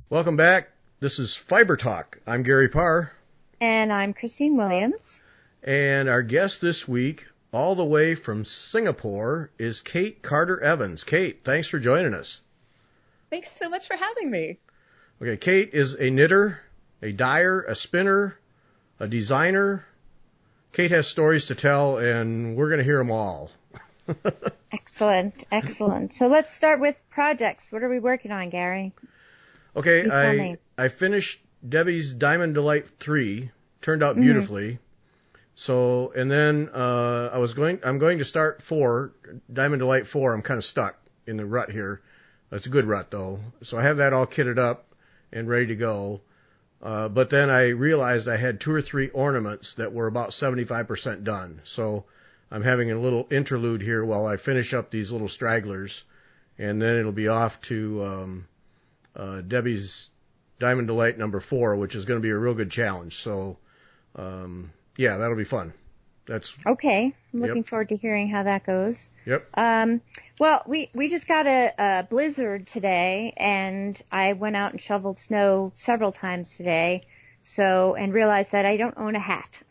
Welcome back. This is Fiber Talk. I'm Gary Parr. And I'm Christine Williams. And our guest this week, all the way from Singapore, is Kate Carter-Evans. Kate, thanks for joining us. Thanks so much for having me. Okay, Kate is a knitter, a dyer, a spinner, a designer. Kate has stories to tell, and we're going to hear them all. Excellent, excellent. So let's start with projects. What are we working on, Gary? Okay, I finished Debbie's Diamond Delight 3. Turned out beautifully. So, and then I'm going to start 4, Diamond Delight 4. I'm kind of stuck in the rut here. It's a good rut though. So I have that all kitted up and ready to go. But then I realized I had 2 or 3 ornaments that were about 75% done. So I'm having a little interlude here while I finish up these little stragglers, and then it'll be off to Debbie's Diamond Delight number 4, which is going to be a real good challenge. So, yeah, that'll be fun. That's okay. I'm looking forward to hearing how that goes. Yep. Well, we just got a blizzard today, and I went out and shoveled snow several times today. And realized that I don't own a hat.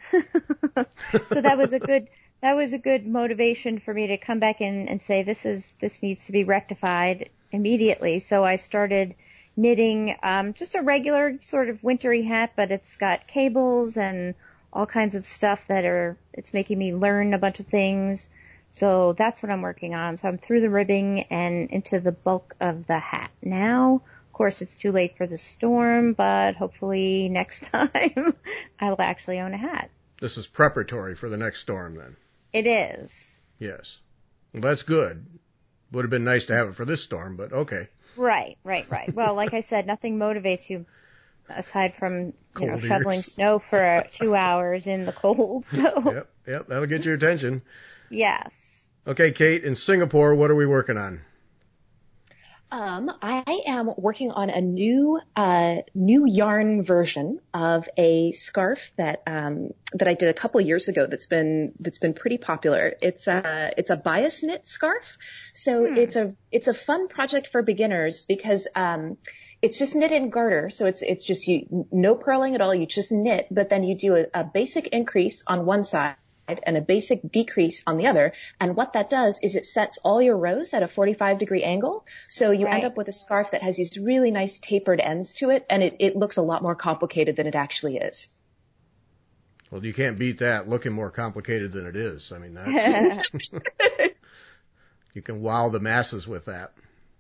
So that was a good motivation for me to come back in and say this needs to be rectified immediately. So I started knitting just a regular sort of wintry hat, but it's got cables and all kinds of stuff it's making me learn a bunch of things. So that's what I'm working on. So I'm through the ribbing and into the bulk of the hat now. Of course, it's too late for the storm, but hopefully next time I will actually own a hat. This is preparatory for the next storm then. It is. Yes. Well, that's good. Would have been nice to have it for this storm, but okay. Right. Well, like I said, nothing motivates you aside from, shoveling snow for 2 hours in the cold. So. Yep, that'll get your attention. Yes. Okay, Kate, in Singapore, what are we working on? I am working on a new yarn version of a scarf that I did a couple of years ago. That's been pretty popular. It's a bias knit scarf. So it's a fun project for beginners because it's just knit in garter. So it's just no purling at all. You just knit, but then you do a basic increase on one side and a basic decrease on the other. And what that does is it sets all your rows at a 45-degree angle. So you end up with a scarf that has these really nice tapered ends to it, and it looks a lot more complicated than it actually is. Well, you can't beat that, looking more complicated than it is. I mean, that's you can wow the masses with that.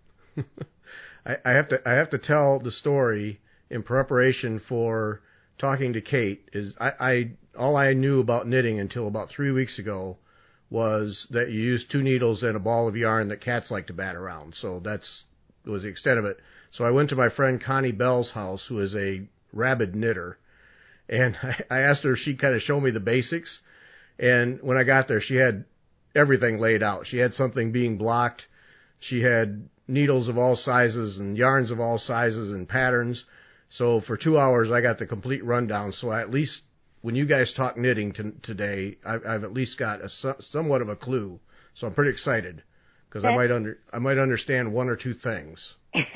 I have to tell the story in preparation for talking to Kate. Is all I knew about knitting until about 3 weeks ago was that you use 2 needles and a ball of yarn that cats like to bat around. So was the extent of it. So I went to my friend Connie Bell's house, who is a rabid knitter, and I asked her if she'd kind of show me the basics. And when I got there, she had everything laid out. She had something being blocked. She had needles of all sizes and yarns of all sizes and patterns. So for 2 hours, I got the complete rundown. So I at least, when you guys talk knitting today, I've at least got somewhat of a clue. So I'm pretty excited because I might understand 1 or 2 things.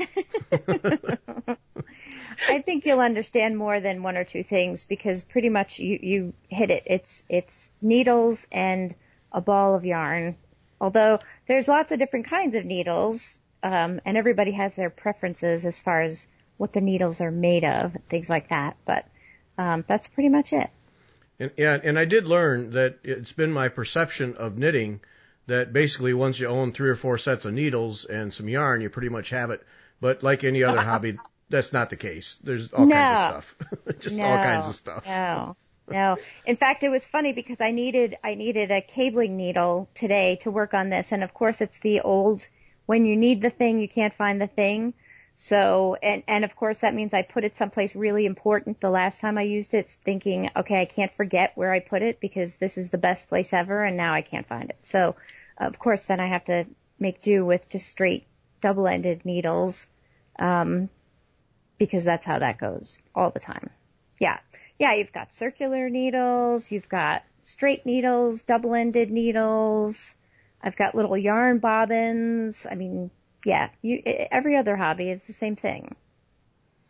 I think you'll understand more than 1 or 2 things because pretty much you hit it. It's needles and a ball of yarn. Although there's lots of different kinds of needles, and everybody has their preferences as far as what the needles are made of, things like that. But that's pretty much it. And I did learn that it's been my perception of knitting that basically once you own 3 or 4 sets of needles and some yarn, you pretty much have it. But like any other hobby, that's not the case. There's all kinds of stuff. Just all kinds of stuff. No. In fact, it was funny because I needed a cabling needle today to work on this. And of course, it's the old, when you need the thing, you can't find the thing. So, and of course that means I put it someplace really important the last time I used it, thinking, okay, I can't forget where I put it because this is the best place ever and now I can't find it. So, of course, then I have to make do with just straight double-ended needles, because that's how that goes all the time. Yeah, you've got circular needles, you've got straight needles, double-ended needles. I've got little yarn bobbins. I mean, yeah, every other hobby, it's the same thing.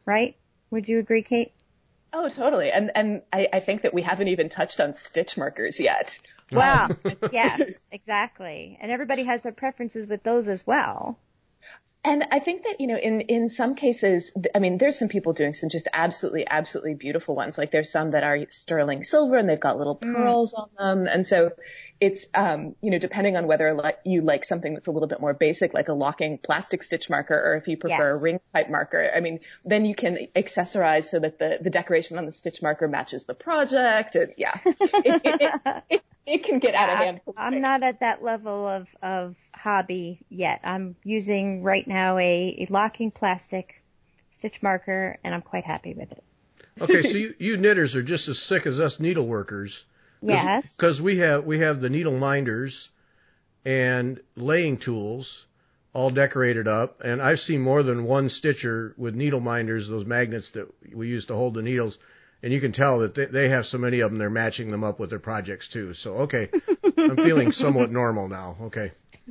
right? Would you agree, Kate? Oh, totally. And I think that we haven't even touched on stitch markers yet. Wow. Yes, exactly. And everybody has their preferences with those as well. And I think that, in some cases, I mean, there's some people doing some just absolutely, absolutely beautiful ones. Like there's some that are sterling silver and they've got little pearls on them. And so it's, depending on whether you like something that's a little bit more basic, like a locking plastic stitch marker, or if you prefer a ring type marker, I mean, then you can accessorize so that the decoration on the stitch marker matches the project. And yeah, it can get out of hand. I'm not at that level of hobby yet. I'm using right now a locking plastic stitch marker, and I'm quite happy with it. Okay, so you knitters are just as sick as us needle workers. Yes. Because we have the needle minders and laying tools all decorated up, and I've seen more than one stitcher with needle minders, those magnets that we use to hold the needles. And you can tell that they have so many of them, they're matching them up with their projects too. So, okay, I'm feeling somewhat normal now. Okay.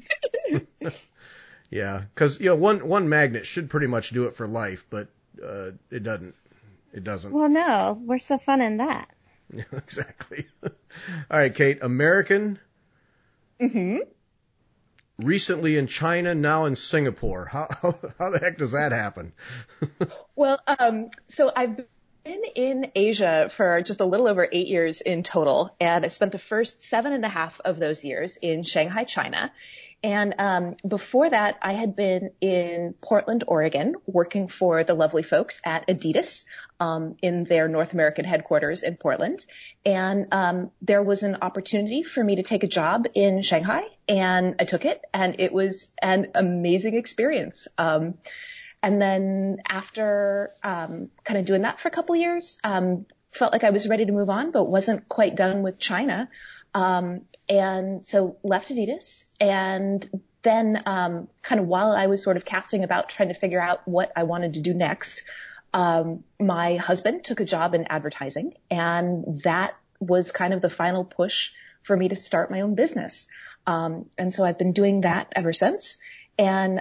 Yeah, because, one magnet should pretty much do it for life, but it doesn't. It doesn't. Well, no, we're so fun in that. Yeah, exactly. All right, Kate, American. Mm-hmm. Recently in China, now in Singapore. How the heck does that happen? Well, so I've been in Asia for just a little over 8 years in total, and I spent the first 7.5 of those years in Shanghai, China. And before that, I had been in Portland, Oregon, working for the lovely folks at Adidas in their North American headquarters in Portland. And there was an opportunity for me to take a job in Shanghai, and I took it, and it was an amazing experience. And then after kind of doing that for a couple years, felt like I was ready to move on, but wasn't quite done with China. And so left Adidas. And then kind of while I was sort of casting about trying to figure out what I wanted to do next, my husband took a job in advertising. And that was kind of the final push for me to start my own business. And so I've been doing that ever since. And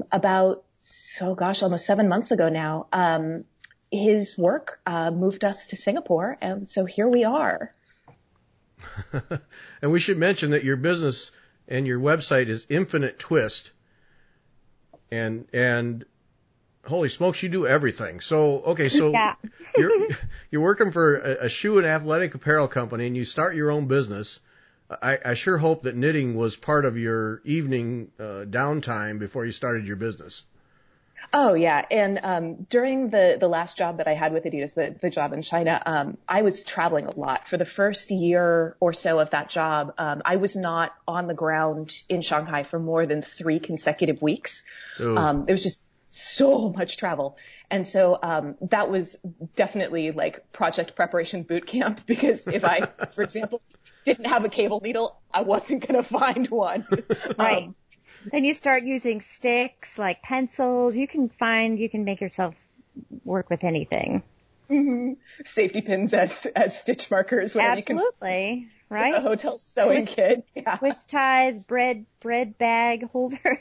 almost 7 months ago now, his work moved us to Singapore, and so here we are. And we should mention that your business and your website is Infinite Twist, and holy smokes, you do everything. So okay, so yeah. you're working for a shoe and athletic apparel company, and you start your own business. I sure hope that knitting was part of your evening downtime before you started your business. Oh, yeah. And during the last job that I had with Adidas, the job in China, I was traveling a lot. For the first year or so of that job, I was not on the ground in Shanghai for more than 3 consecutive weeks. There was just so much travel. And so that was definitely like project preparation boot camp, because if I, for example, didn't have a cable needle, I wasn't going to find one. Right. Then you start using sticks, like pencils. You can make yourself work with anything. Mm-hmm. Safety pins as stitch markers. Absolutely. Right? A hotel sewing kit. Yeah. Twist ties, bread bag holder.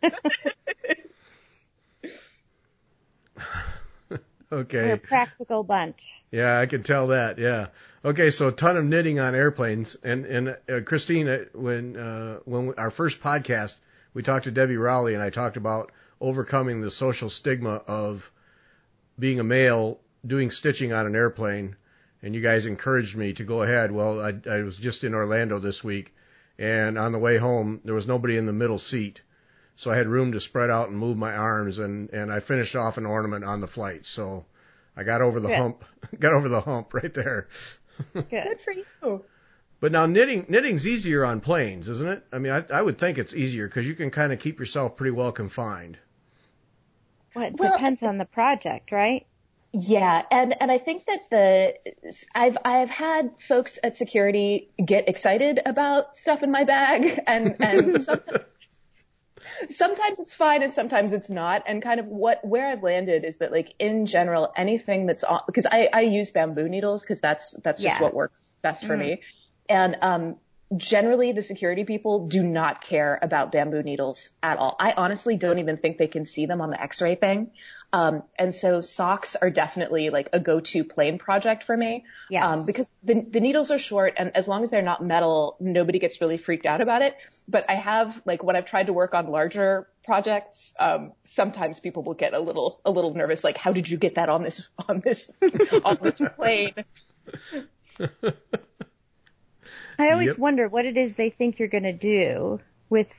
Okay. We're a practical bunch. Yeah, I can tell that. Yeah. Okay, so a ton of knitting on airplanes. And Christine, when our first podcast, we talked to Debbie Rowley, and I talked about overcoming the social stigma of being a male doing stitching on an airplane, and you guys encouraged me to go ahead. Well, I was just in Orlando this week, and on the way home, there was nobody in the middle seat, so I had room to spread out and move my arms, and I finished off an ornament on the flight. So I got over the hump right there. Good for you. But now knitting's easier on planes, isn't it? I mean, I would think it's easier because you can kind of keep yourself pretty well confined. Well, it depends on the project, right? Yeah, and I think that I've had folks at security get excited about stuff in my bag, and sometimes it's fine and sometimes it's not. And kind of where I've landed is that, like, in general, anything that's on, because I use bamboo needles because that's just what works best for me. And generally the security people do not care about bamboo needles at all. I honestly don't even think they can see them on the X-ray thing. And so socks are definitely like a go-to plane project for me. Yes. Because the needles are short, and as long as they're not metal, nobody gets really freaked out about it. But I have, like, when I've tried to work on larger projects, sometimes people will get a little nervous. Like, how did you get that on this on this plane? I always wonder what it is they think you're going to do with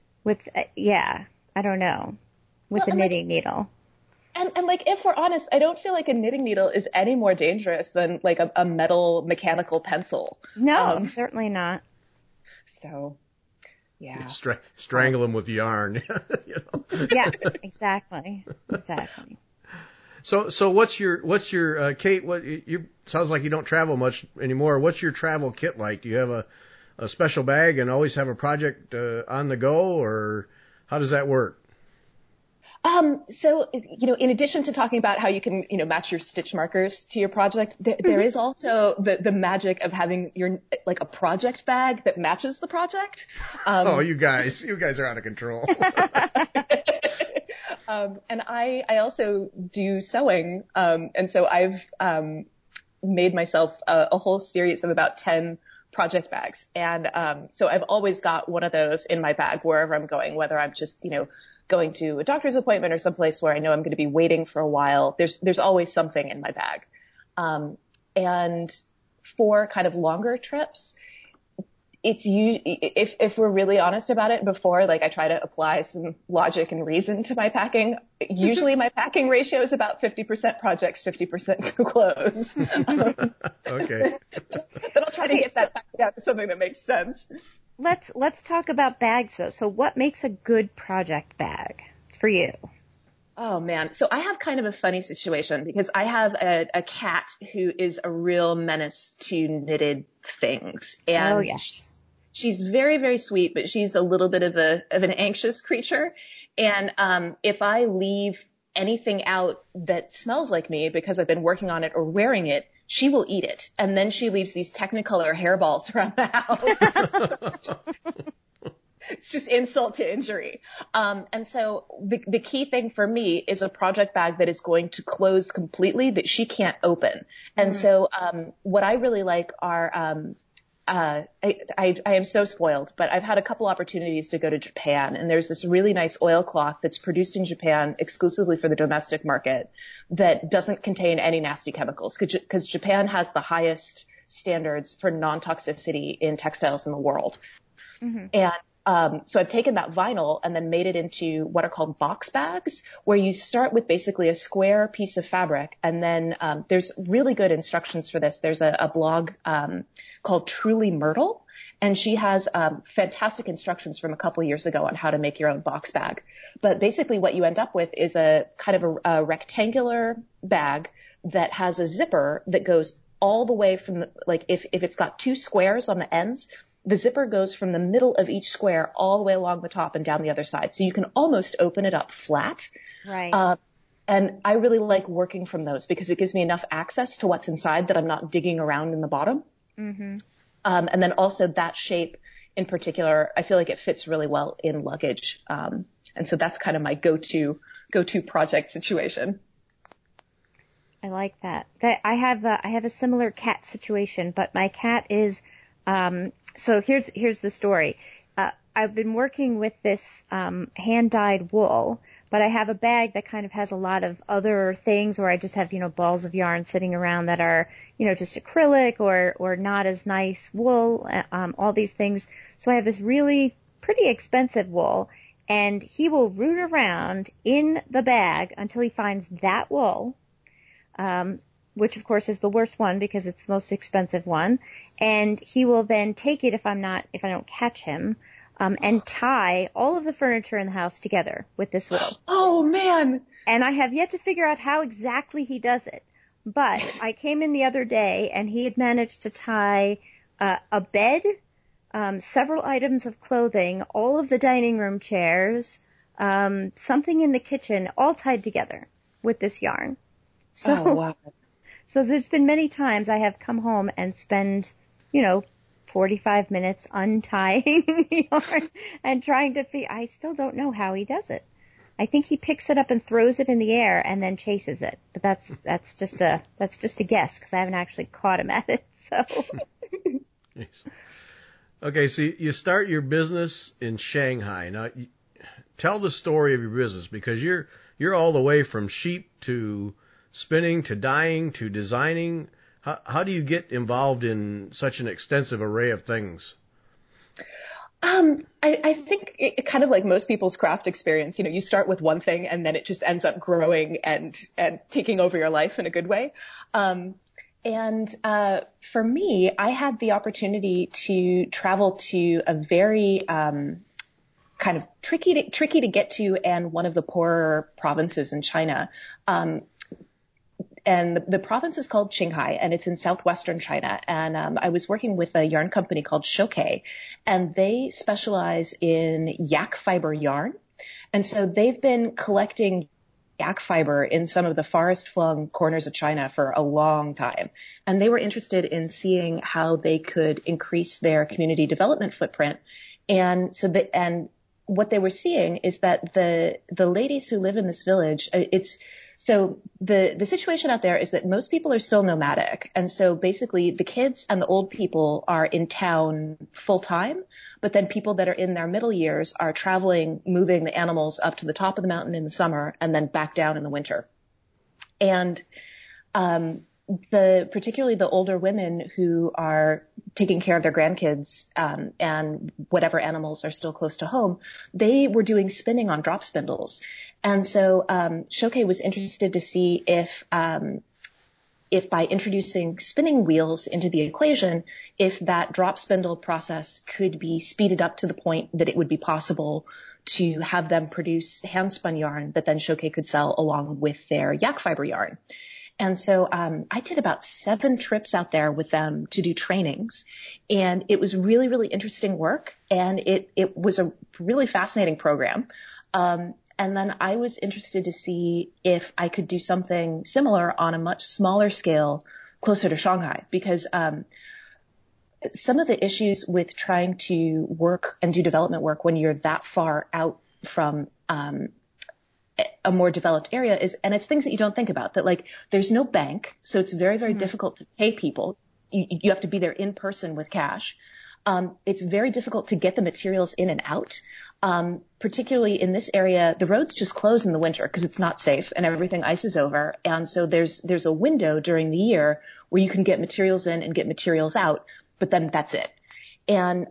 I don't know, with a knitting needle. And like, if we're honest, I don't feel like a knitting needle is any more dangerous than like a metal mechanical pencil. No, certainly not. So, yeah. Strangle them with yarn. Yeah, exactly. So what's your Kate? Sounds like you don't travel much anymore. What's your travel kit like? Do you have a special bag and always have a project on the go, or how does that work? So, in addition to talking about how you can, match your stitch markers to your project, there is also the magic of having like a project bag that matches the project. You guys are out of control. And I also do sewing. And so I've, made myself a whole series of about 10 project bags. And, so I've always got one of those in my bag wherever I'm going, whether I'm just, going to a doctor's appointment or someplace where I know I'm going to be waiting for a while. There's always something in my bag. And for kind of longer trips, if we're really honest about it, before, like, I try to apply some logic and reason to my packing, usually my packing ratio is about 50% projects, 50% clothes. Okay. But I'll try to get that back down to something that makes sense. Let's talk about bags though. So what makes a good project bag for you? Oh man. So I have kind of a funny situation because I have a cat who is a real menace to knitted things. And oh, yes. She's very, very sweet, but she's a little bit of an anxious creature. And, if I leave anything out that smells like me because I've been working on it or wearing it, she will eat it. And then she leaves these Technicolor hairballs around the house. It's just insult to injury. And so the key thing for me is a project bag that is going to close completely, that she can't open. And so, what I really like are, I am so spoiled, but I've had a couple opportunities to go to Japan, and there's this really nice oilcloth that's produced in Japan exclusively for the domestic market that doesn't contain any nasty chemicals, because Japan has the highest standards for non-toxicity in textiles in the world. Mm-hmm. And so I've taken that vinyl and then made it into what are called box bags, where you start with basically a square piece of fabric. And then there's really good instructions for this. There's a blog called Truly Myrtle, and she has fantastic instructions from a couple of years ago on how to make your own box bag. But basically what you end up with is a kind of a rectangular bag that has a zipper that goes all the way from, like, if it's got two squares on the ends, the zipper goes from the middle of each square all the way along the top and down the other side. So you can almost open it up flat. Right. And I really like working from those because it gives me enough access to what's inside that I'm not digging around in the bottom. Mm-hmm. And then also that shape in particular, I feel like it fits really well in luggage. And so that's kind of my go-to project situation. I like that. I have a similar cat situation, but my cat is, so here's the story. I've been working with this, hand-dyed wool, but I have a bag that kind of has a lot of other things where I just have, balls of yarn sitting around that are, just acrylic or not as nice wool, all these things. So I have this really pretty expensive wool, and he will root around in the bag until he finds that wool, which of course is the worst one because it's the most expensive one. And he will then take it if I don't catch him, and tie all of the furniture in the house together with this wool. Oh man. And I have yet to figure out how exactly he does it. But I came in the other day and he had managed to tie, a bed, several items of clothing, all of the dining room chairs, something in the kitchen, all tied together with this yarn. So, oh, wow. So there's been many times I have come home and spend, 45 minutes untying yarn and trying to I still don't know how he does it. I think he picks it up and throws it in the air and then chases it. But that's just a guess because I haven't actually caught him at it. So. Okay, so you start your business in Shanghai. Now, tell the story of your business because you're all the way from sheep to spinning to dyeing to designing. How do you get involved in such an extensive array of things? I think it kind of like most people's craft experience, you start with one thing and then it just ends up growing and taking over your life in a good way. For me, I had the opportunity to travel to a very kind of tricky to get to and one of the poorer provinces in China. And the province is called Qinghai, and it's in southwestern China. And I was working with a yarn company called Shokei, and they specialize in yak fiber yarn. And so they've been collecting yak fiber in some of the forest-flung corners of China for a long time. And they were interested in seeing how they could increase their community development footprint. And what they were seeing is that the ladies who live in this village, so the situation out there is that most people are still nomadic. And so basically the kids and the old people are in town full time, but then people that are in their middle years are traveling, moving the animals up to the top of the mountain in the summer and then back down in the winter. And, particularly the older women who are taking care of their grandkids, and whatever animals are still close to home, they were doing spinning on drop spindles. And so, Shokei was interested to see if by introducing spinning wheels into the equation, if that drop spindle process could be speeded up to the point that it would be possible to have them produce hand spun yarn that then Shokei could sell along with their yak fiber yarn. And so I did about 7 trips out there with them to do trainings, and it was really, really interesting work, and it was a really fascinating program. And then I was interested to see if I could do something similar on a much smaller scale closer to Shanghai, because some of the issues with trying to work and do development work when you're that far out from a more developed area and it's things that you don't think about, that like there's no bank, so it's very, very difficult to pay people. You have to be there in person with cash. It's very difficult to get the materials in and out. Particularly in this area, the roads just close in the winter because it's not safe and everything ices over. And so there's a window during the year where you can get materials in and get materials out, but then that's it. And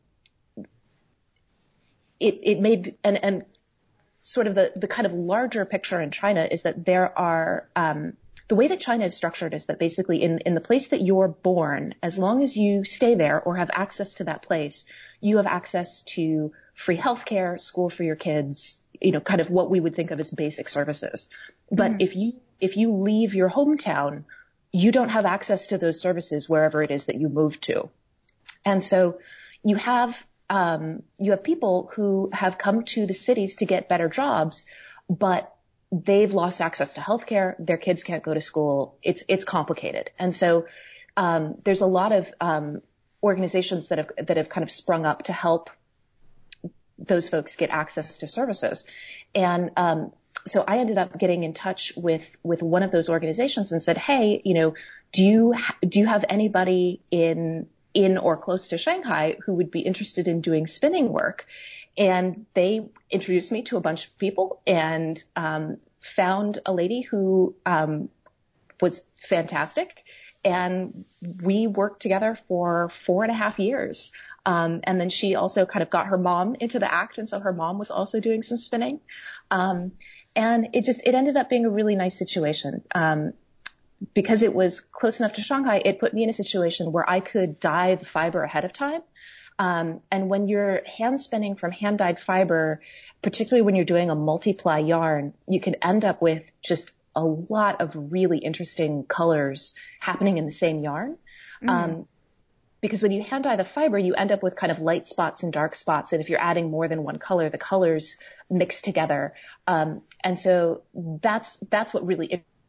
it made and sort of the kind of larger picture in China is that there are, the way that China is structured is that basically in the place that you're born, as long as you stay there or have access to that place, you have access to free healthcare, school for your kids, kind of what we would think of as basic services. But if you leave your hometown, you don't have access to those services wherever it is that you move to. And so you have people who have come to the cities to get better jobs, but they've lost access to healthcare. Their kids can't go to school. It's complicated. And so, there's a lot of, organizations that have kind of sprung up to help those folks get access to services. And, so I ended up getting in touch with one of those organizations and said, hey, do you have anybody in or close to Shanghai who would be interested in doing spinning work? And they introduced me to a bunch of people and found a lady who was fantastic. And we worked together for 4.5 years. And then she also kind of got her mom into the act. And so her mom was also doing some spinning. And it ended up being a really nice situation. Because it was close enough to Shanghai, it put me in a situation where I could dye the fiber ahead of time. And when you're hand spinning from hand-dyed fiber, particularly when you're doing a multiply yarn, you can end up with just a lot of really interesting colors happening in the same yarn. Because when you hand dye the fiber, you end up with kind of light spots and dark spots. And if you're adding more than one color, the colors mix together. And so that's what really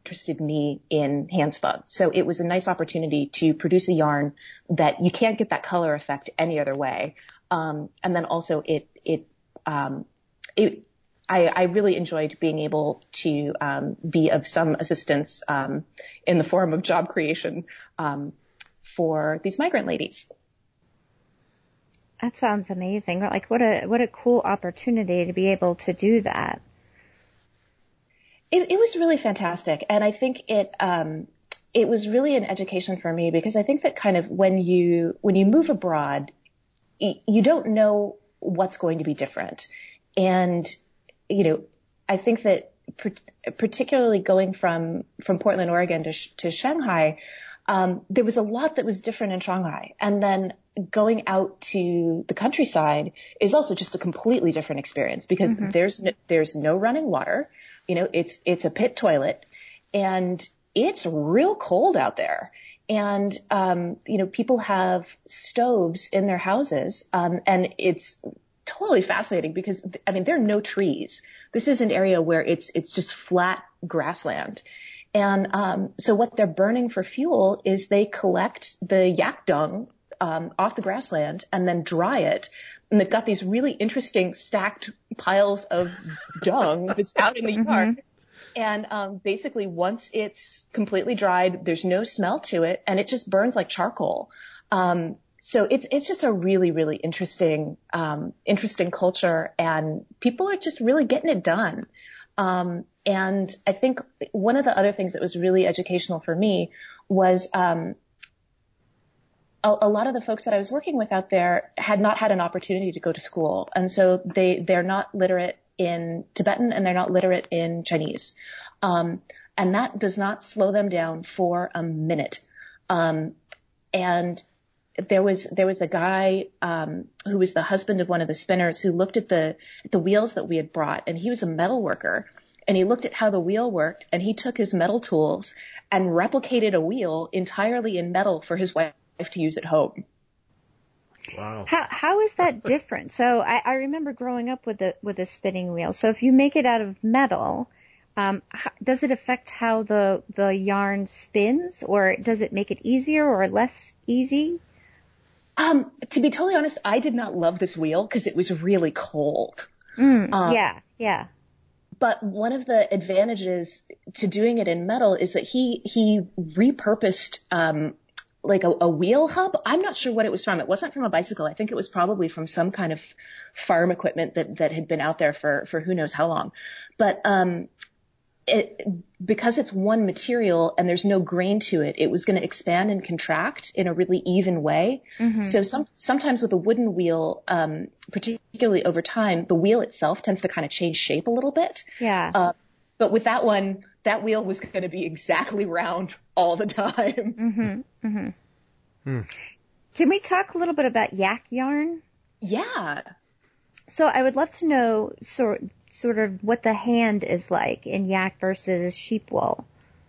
interested me in handspun. So it was a nice opportunity to produce a yarn that you can't get that color effect any other way. And then also I really enjoyed being able to be of some assistance in the form of job creation for these migrant ladies. That sounds amazing. Like what a cool opportunity to be able to do that. It was really fantastic, and I think it was really an education for me, because I think that kind of when you move abroad, you don't know what's going to be different, and I think that particularly going from Portland, Oregon to Shanghai, there was a lot that was different in Shanghai, and then going out to the countryside is also just a completely different experience, because there's no running water. It's a pit toilet, and it's real cold out there. And, people have stoves in their houses. And it's totally fascinating because, there are no trees. This is an area where it's just flat grassland. And, so what they're burning for fuel is they collect the yak dung, off the grassland and then dry it. And they've got these really interesting stacked piles of dung that's out in the yard. And basically, once it's completely dried, there's no smell to it, and it just burns like charcoal. So it's just a really, really interesting culture, and people are just really getting it done. And I think one of the other things that was really educational for me was a lot of the folks that I was working with out there had not had an opportunity to go to school. And so they're not literate in Tibetan, and they're not literate in Chinese. And that does not slow them down for a minute. And there was a guy, who was the husband of one of the spinners, who looked at the wheels that we had brought, and he was a metal worker. And he looked at how the wheel worked, and he took his metal tools and replicated a wheel entirely in metal for his wife to use at home. Wow. How is that different? So I remember growing up with a spinning wheel. So if you make it out of metal, does it affect how the yarn spins, or does it make it easier or less easy? To be totally honest, I did not love this wheel because it was really cold. Yeah. But one of the advantages to doing it in metal is that he repurposed, like a wheel hub. I'm not sure what it was from. It wasn't from a bicycle. I think it was probably from some kind of farm equipment that had been out there for who knows how long. But, because it's one material and there's no grain to it, it was going to expand and contract in a really even way. Mm-hmm. So sometimes with a wooden wheel, particularly over time, the wheel itself tends to kind of change shape a little bit. Yeah. But with that one, that wheel was going to be exactly round all the time. Mm-hmm. Mm-hmm. Can we talk a little bit about yak yarn? Yeah. So I would love to know sort of what the hand is like in yak versus sheep wool.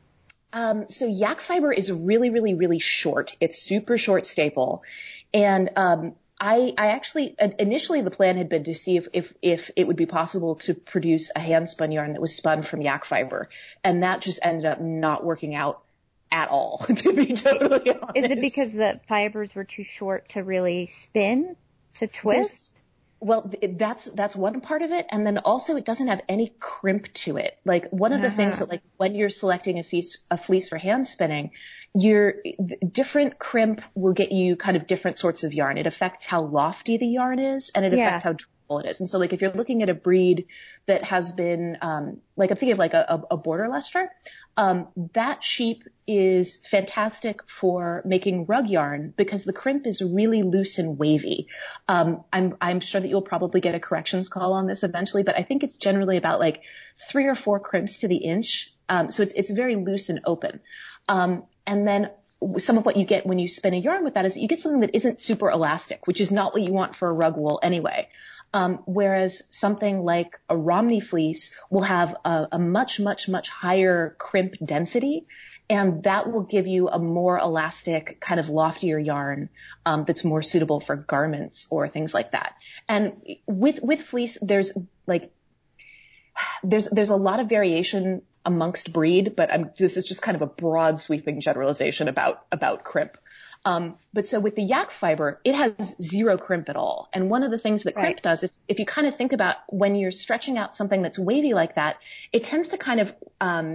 So yak fiber is really, really, really short. It's super short staple. And, I actually, initially the plan had been to see if it would be possible to produce a hand spun yarn that was spun from yak fiber. And that just ended up not working out at all, to be totally honest. Is it because the fibers were too short to really spin, to twist? Well, that's one part of it. And then also it doesn't have any crimp to it. Like one of the things that, like, when you're selecting a fleece for hand spinning, different crimp will get you kind of different sorts of yarn. It affects how lofty the yarn is, and it affects how durable it is. And so, like, if you're looking at a breed that has been, like I'm thinking of like a border luster, that sheep is fantastic for making rug yarn because the crimp is really loose and wavy. I'm sure that you'll probably get a corrections call on this eventually, but I think it's generally about like 3 or 4 crimps to the inch. So it's very loose and open. And then some of what you get when you spin a yarn with that is that you get something that isn't super elastic, which is not what you want for a rug wool anyway. Whereas something like a Romney fleece will have a much, much, much higher crimp density, and that will give you a more elastic, kind of loftier yarn that's more suitable for garments or things like that. And with fleece, there's a lot of variation amongst breed, but this is just kind of a broad sweeping generalization about crimp. But so with the yak fiber, it has zero crimp at all. And one of the things that crimp does, if you kind of think about when you're stretching out something that's wavy like that, it tends to kind of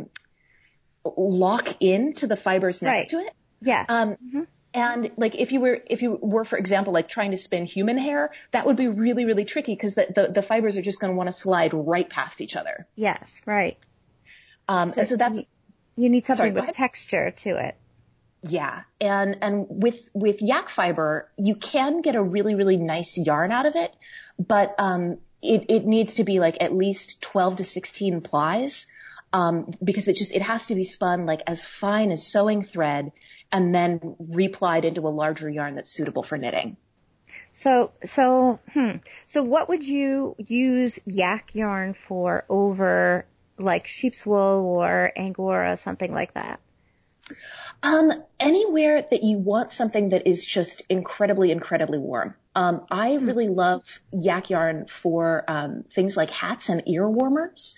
lock into the fibers next to it. Yes. And like if you were, for example, like trying to spin human hair, that would be really, really tricky because the fibers are just going to want to slide right past each other. Yes, right. And so that's, you need something with texture to it. Yeah. And with yak fiber, you can get a really, really nice yarn out of it, but, it needs to be like at least 12 to 16 plies, because it has to be spun like as fine as sewing thread and then replied into a larger yarn that's suitable for knitting. So what would you use yak yarn for over like sheep's wool or Angora, something like that? Anywhere that you want something that is just incredibly, incredibly warm. I really love yak yarn for, things like hats and ear warmers.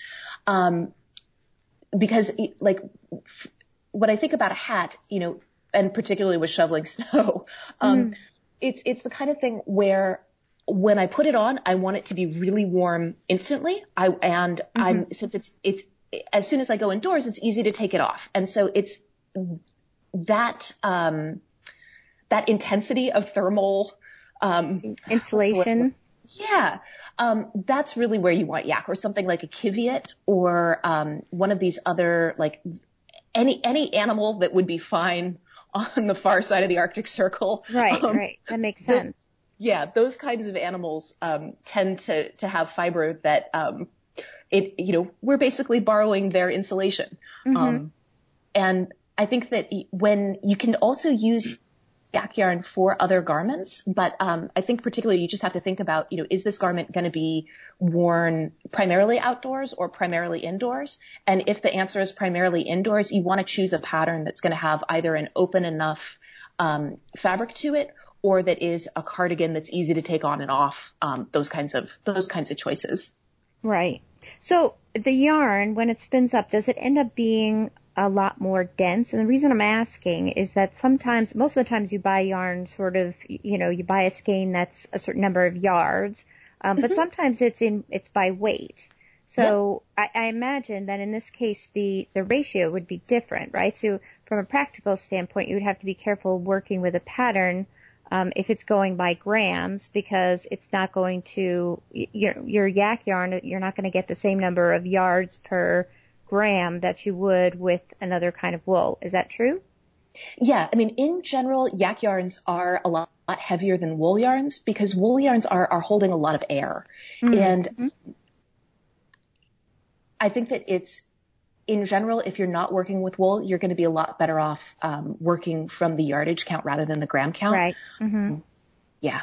Because like when I think about a hat, and particularly with shoveling snow, it's the kind of thing where when I put it on, I want it to be really warm instantly. Since it's as soon as I go indoors, it's easy to take it off. And so it's that intensity of thermal, insulation. Yeah. That's really where you want yak, or something like a Kiviet, or, one of these other, like any animal that would be fine on the far side of the Arctic Circle. Right. That makes sense. Those kinds of animals, tend to have fiber that, we're basically borrowing their insulation. And I think that when you can also use yak yarn for other garments, but I think particularly you just have to think about, is this garment going to be worn primarily outdoors or primarily indoors? And if the answer is primarily indoors, you want to choose a pattern that's going to have either an open enough fabric to it, or that is a cardigan that's easy to take on and off. Those kinds of choices. Right. So the yarn, when it spins up, does it end up being a lot more dense? And the reason I'm asking is that most of the times you buy yarn sort of, you buy a skein that's a certain number of yards, but sometimes it's by weight. So I imagine that in this case, the ratio would be different, right? So from a practical standpoint, you would have to be careful working with a pattern, if it's going by grams, because it's not going to, your yak yarn, you're not going to get the same number of yards per gram that you would with another kind of wool. Is that true? Yeah. I mean, in general, yak yarns are a lot heavier than wool yarns because wool yarns are holding a lot of air. And I think that in general, if you're not working with wool, you're going to be a lot better off, working from the yardage count rather than the gram count. Right. Yeah.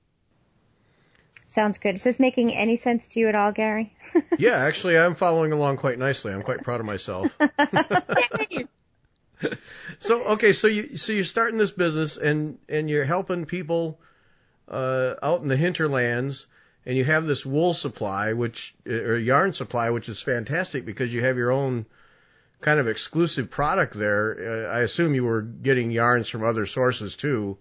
Sounds good. Is this making any sense to you at all, Gary? Yeah, actually, I'm following along quite nicely. I'm quite proud of myself. So you're starting this business and you're helping people out in the hinterlands, and you have this wool supply, or yarn supply, which is fantastic because you have your own kind of exclusive product there. I assume you were getting yarns from other sources too.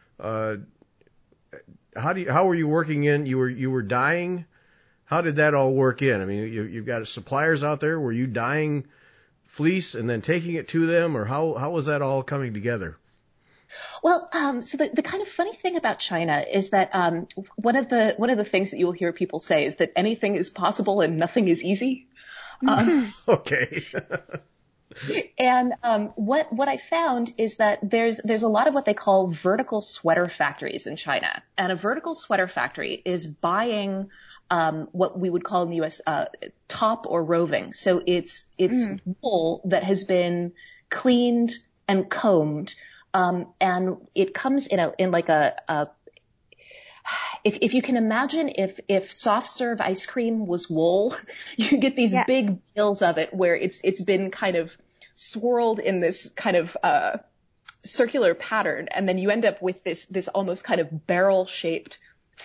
How were you working in? You were dyeing. How did that all work in? I mean, you've got suppliers out there. Were you dyeing fleece and then taking it to them, or how was that all coming together? Well, so the kind of funny thing about China is that one of the things that you will hear people say is that anything is possible and nothing is easy. Okay. And what I found is that there's a lot of what they call vertical sweater factories in China, and a vertical sweater factory is buying what we would call in the U.S. Top or roving. So it's wool that has been cleaned and combed, and it comes in like a if you can imagine if soft serve ice cream was wool, you get these big bales of it where it's been kind of swirled in this kind of circular pattern, and then you end up with this almost kind of barrel shaped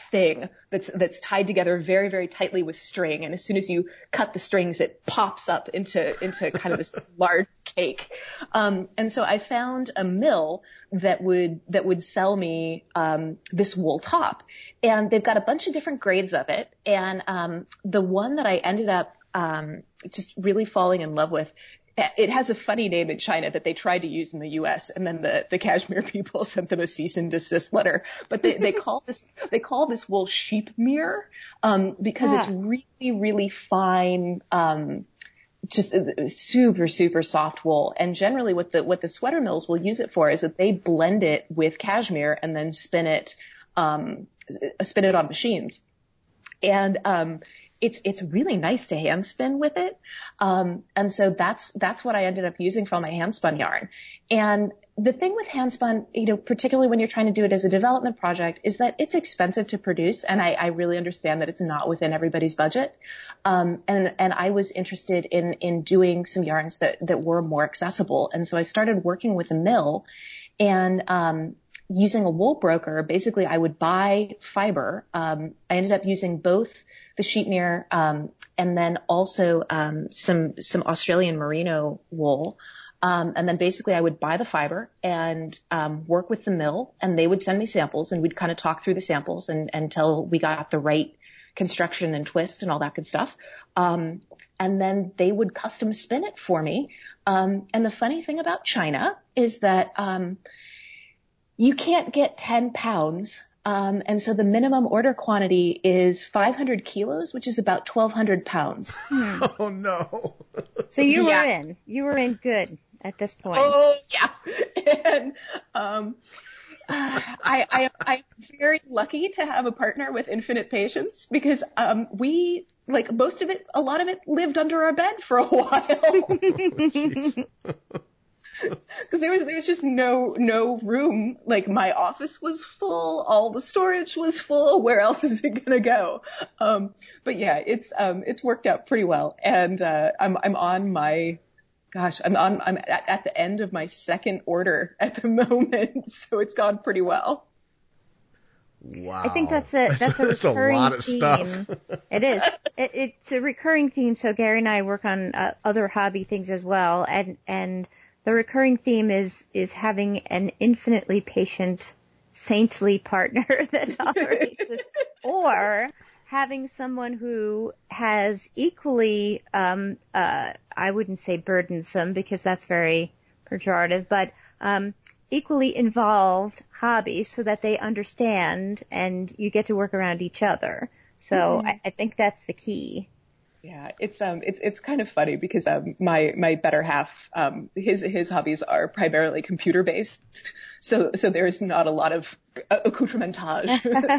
thing that's tied together very, very tightly with string. And as soon as you cut the strings, it pops up into kind of this large cake. And so I found a mill that would sell me, this wool top, and they've got a bunch of different grades of it. And, the one that I ended up, just really falling in love with, it has a funny name in China that they tried to use in the U.S. and then the Kashmir people sent them a cease and desist letter. But they call this wool sheep mirror, because it's really, really fine, just super, super soft wool. And generally what the sweater mills will use it for is that they blend it with cashmere and then spin it on machines. And, it's really nice to hand spin with it. And so that's what I ended up using for all my hand spun yarn. And the thing with hand spun, particularly when you're trying to do it as a development project, is that it's expensive to produce. And I really understand that it's not within everybody's budget. And I was interested in doing some yarns that were more accessible. And so I started working with a mill and, using a wool broker. Basically, I would buy fiber. I ended up using both the sheepmere, and then also, some Australian merino wool. And then basically I would buy the fiber and, work with the mill, and they would send me samples, and we'd kind of talk through the samples until we got the right construction and twist and all that good stuff. And then they would custom spin it for me. And the funny thing about China is that, you can't get 10 pounds. And so the minimum order quantity is 500 kilos, which is about 1,200 pounds. Oh, no. So you were in good at this point. Oh, yeah. And, I'm very lucky to have a partner with infinite patience because, we, like most of it, a lot of it lived under our bed for a while. Because there was just no room. Like my office was full, all the storage was full. Where else is it gonna go? But yeah, it's worked out pretty well. And I'm at the end of my second order at the moment, so it's gone pretty well. Wow. I think that's a recurring a lot of theme. stuff. It is. It's a recurring theme. So Gary and I work on other hobby things as well, and the recurring theme is having an infinitely patient, saintly partner that tolerates this, or having someone who has equally, I wouldn't say burdensome because that's very pejorative, but equally involved hobbies so that they understand and you get to work around each other. So I think that's the key. Yeah, it's kind of funny because, my better half, his hobbies are primarily computer based. So there's not a lot of accoutramentage.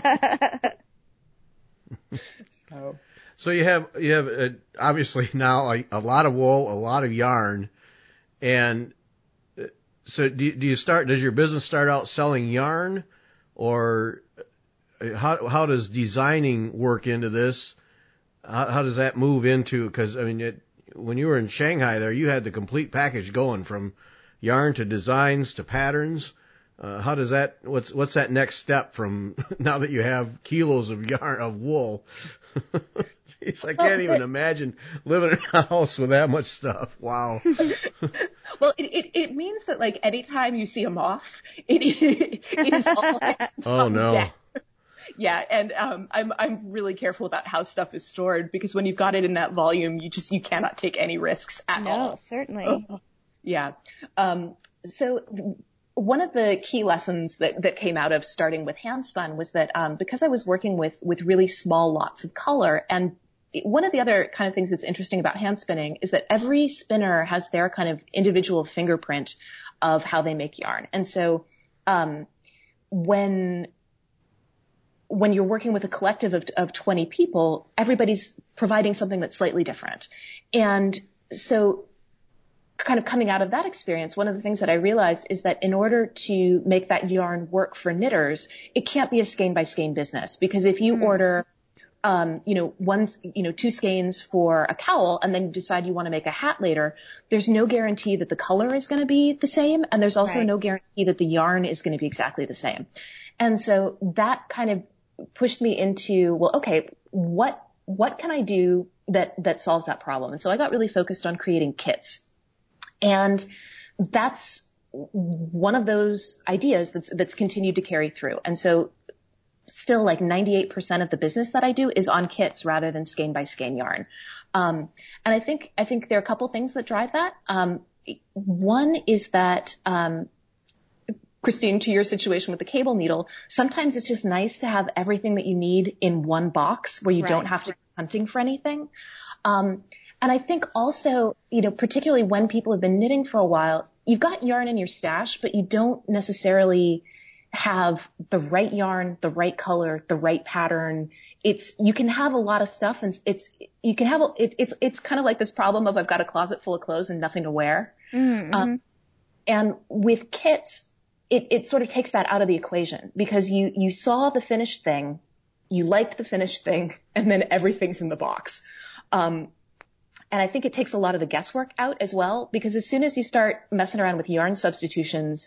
So you have obviously now a lot of wool, a lot of yarn. And so does your business start out selling yarn, or how does designing work into this? How does that move into, because I mean, when you were in Shanghai there, you had the complete package going from yarn to designs to patterns. How does that, what's that next step from now that you have kilos of yarn, of wool? Jeez, I can't even imagine living in a house with that much stuff. Wow. Well, it means that like anytime you see a moth, it is all hands on deck. Yeah, and I'm really careful about how stuff is stored because when you've got it in that volume, you cannot take any risks at all. No, certainly. Yeah. So one of the key lessons that came out of starting with handspun was that because I was working with really small lots of color, and one of the other kind of things that's interesting about hand spinning is that every spinner has their kind of individual fingerprint of how they make yarn. And so when you're working with a collective of 20 people, everybody's providing something that's slightly different. And so kind of coming out of that experience, one of the things that I realized is that in order to make that yarn work for knitters, it can't be a skein by skein business, because if you order, two skeins for a cowl and then you decide you want to make a hat later, there's no guarantee that the color is going to be the same. And there's also no guarantee that the yarn is going to be exactly the same. And so that kind of pushed me into, well, okay, what can I do that solves that problem? And so I got really focused on creating kits. And that's one of those ideas that's continued to carry through. And so still like 98% of the business that I do is on kits rather than skein by skein yarn. And I think there are a couple things that drive that. One is that, Christine, to your situation with the cable needle, sometimes it's just nice to have everything that you need in one box where you don't have to go hunting for anything. And I think also, particularly when people have been knitting for a while, you've got yarn in your stash, but you don't necessarily have the right yarn, the right color, the right pattern. You can have a lot of stuff, and it's kind of like this problem of I've got a closet full of clothes and nothing to wear. Mm-hmm. And with kits, it sort of takes that out of the equation, because you saw the finished thing, you liked the finished thing, and then everything's in the box. And I think it takes a lot of the guesswork out as well, because as soon as you start messing around with yarn substitutions,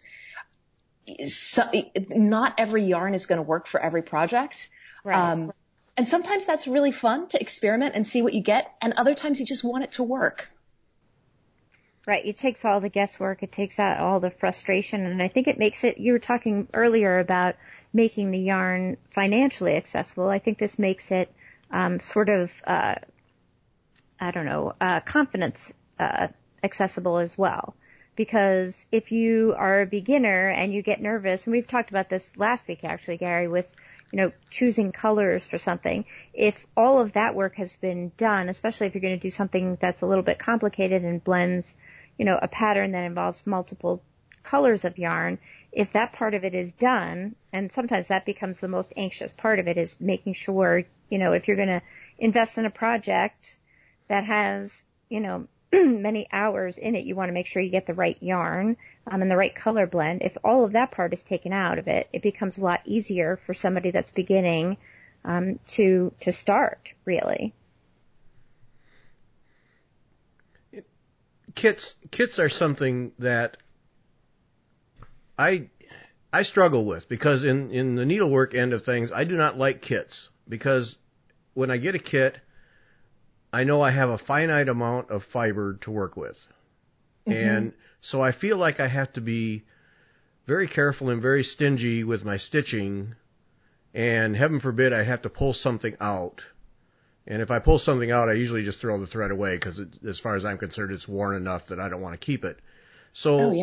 not every yarn is going to work for every project. Right. And sometimes that's really fun to experiment and see what you get. And other times you just want it to work. Right. It takes all the guesswork. It takes out all the frustration. And I think it makes it, you were talking earlier about making the yarn financially accessible. I think this makes it confidence accessible as well. Because if you are a beginner and you get nervous, and we've talked about this last week actually, Gary, with, choosing colors for something, if all of that work has been done, especially if you're going to do something that's a little bit complicated and blends, a pattern that involves multiple colors of yarn, if that part of it is done, and sometimes that becomes the most anxious part of it, is making sure, if you're going to invest in a project that has, many hours in it, you want to make sure you get the right yarn and the right color blend. If all of that part is taken out of it, it becomes a lot easier for somebody that's beginning to start, really. Kits are something that I struggle with, because in the needlework end of things, I do not like kits, because when I get a kit, I know I have a finite amount of fiber to work with. Mm-hmm. And so I feel like I have to be very careful and very stingy with my stitching, and heaven forbid I have to pull something out. And if I pull something out, I usually just throw the thread away, because as far as I'm concerned, it's worn enough that I don't want to keep it. So,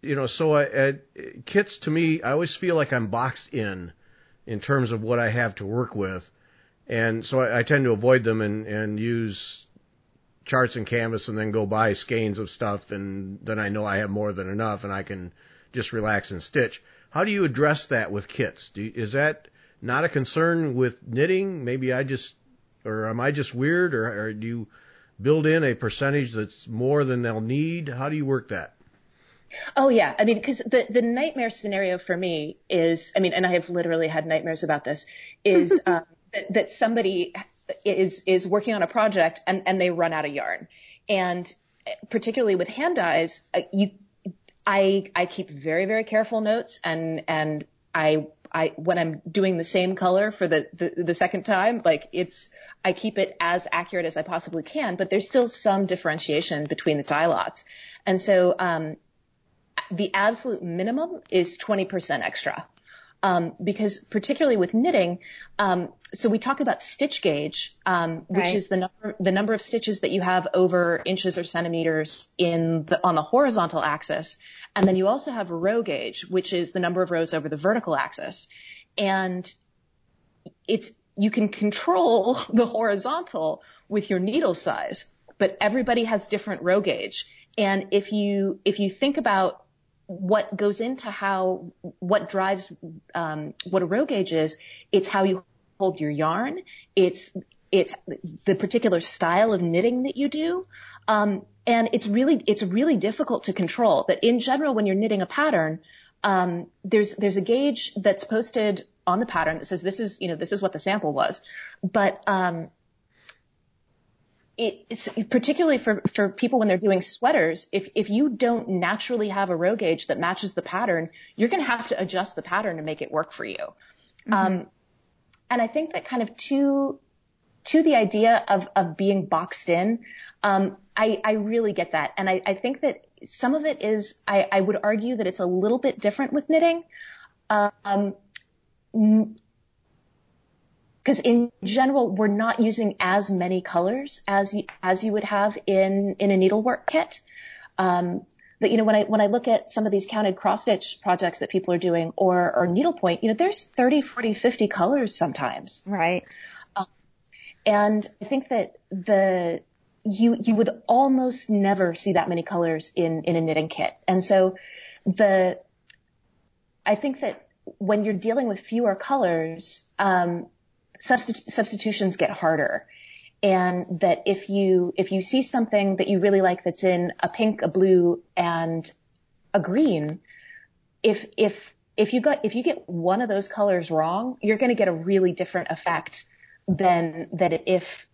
kits to me, I always feel like I'm boxed in terms of what I have to work with. And so I tend to avoid them and use charts and canvas, and then go buy skeins of stuff, and then I know I have more than enough and I can just relax and stitch. How do you address that with kits? Is that not a concern with knitting? Maybe am I just weird, or do you build in a percentage that's more than they'll need? How do you work that? Oh yeah. I mean, because the nightmare scenario for me is, and I have literally had nightmares about this, is, that somebody is working on a project and they run out of yarn. And particularly with hand dyes, I keep very, very careful notes, and I when I'm doing the same color for the second time, I keep it as accurate as I possibly can, but there's still some differentiation between the dye lots. And so, the absolute minimum is 20% extra. Because particularly with knitting, so we talk about stitch gauge, which is the number of stitches that you have over inches or centimeters on the horizontal axis. And then you also have row gauge, which is the number of rows over the vertical axis. And you can control the horizontal with your needle size, but everybody has different row gauge. And if you think about what goes into what drives, what a row gauge is, it's how you hold your yarn. It's the particular style of knitting that you do. And it's really difficult to control. But in general, when you're knitting a pattern, there's a gauge that's posted on the pattern that says this is what the sample was. But, it's particularly for people when they're doing sweaters, if you don't naturally have a row gauge that matches the pattern, you're going to have to adjust the pattern to make it work for you. Mm-hmm. I think that kind of to the idea of being boxed in, I really get that. And I think that some of it is, I would argue that it's a little bit different with knitting. Because in general, we're not using as many colors as you would have in a needlework kit. But when I look at some of these counted cross stitch projects that people are doing or needlepoint, there's 30, 40, 50 colors sometimes. Right. And I think that you would almost never see that many colors in a knitting kit. And so I think that when you're dealing with fewer colors, substitutions get harder. And that if you see something that you really like that's in a pink, a blue, and a green, if you get one of those colors wrong, you're going to get a really different effect than if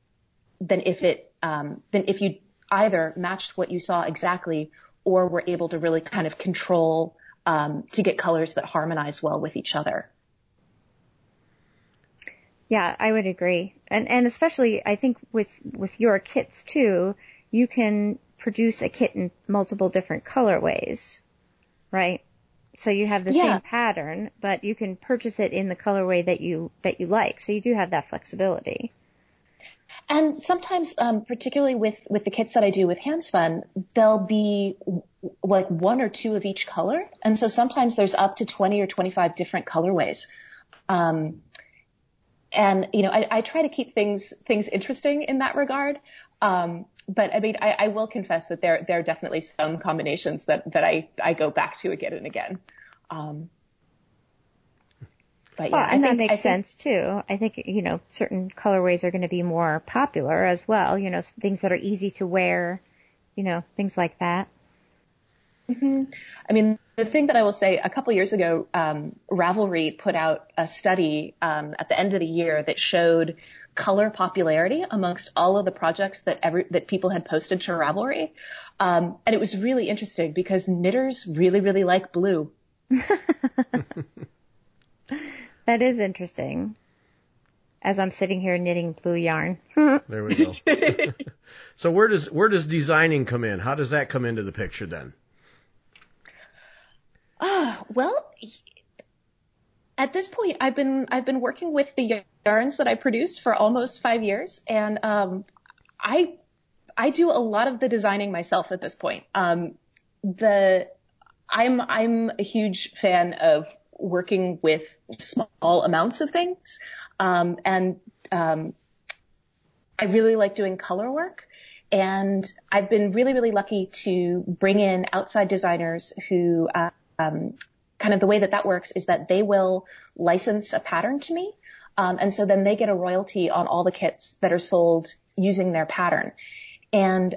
you either matched what you saw exactly or were able to really kind of control to get colors that harmonize well with each other. Yeah, I would agree. And especially I think with your kits too, you can produce a kit in multiple different colorways, right? So you have the same pattern, but you can purchase it in the colorway that you like. So you do have that flexibility. And sometimes, particularly with the kits that I do with Handspun, there'll be like one or two of each color. And so sometimes there's up to 20 or 25 different colorways. And, I try to keep things interesting in that regard. But I mean, I will confess that there are definitely some combinations that I go back to again and again. But yeah, and that makes sense too. I think, certain colorways are going to be more popular as well, things that are easy to wear, things like that. Mm-hmm. I mean, the thing that I will say, a couple of years ago, Ravelry put out a study at the end of the year that showed color popularity amongst all of the projects that people had posted to Ravelry. And it was really interesting because knitters really, really like blue. That is interesting. As I'm sitting here knitting blue yarn. There we go. So where does designing come in? How does that come into the picture then? Well, at this point, I've been working with the yarns that I produce for almost 5 years, and I do a lot of the designing myself at this point. I'm a huge fan of working with small amounts of things, and I really like doing color work. And I've been really, really lucky to bring in outside designers who kind of the way that works is that they will license a pattern to me. And so then they get a royalty on all the kits that are sold using their pattern. And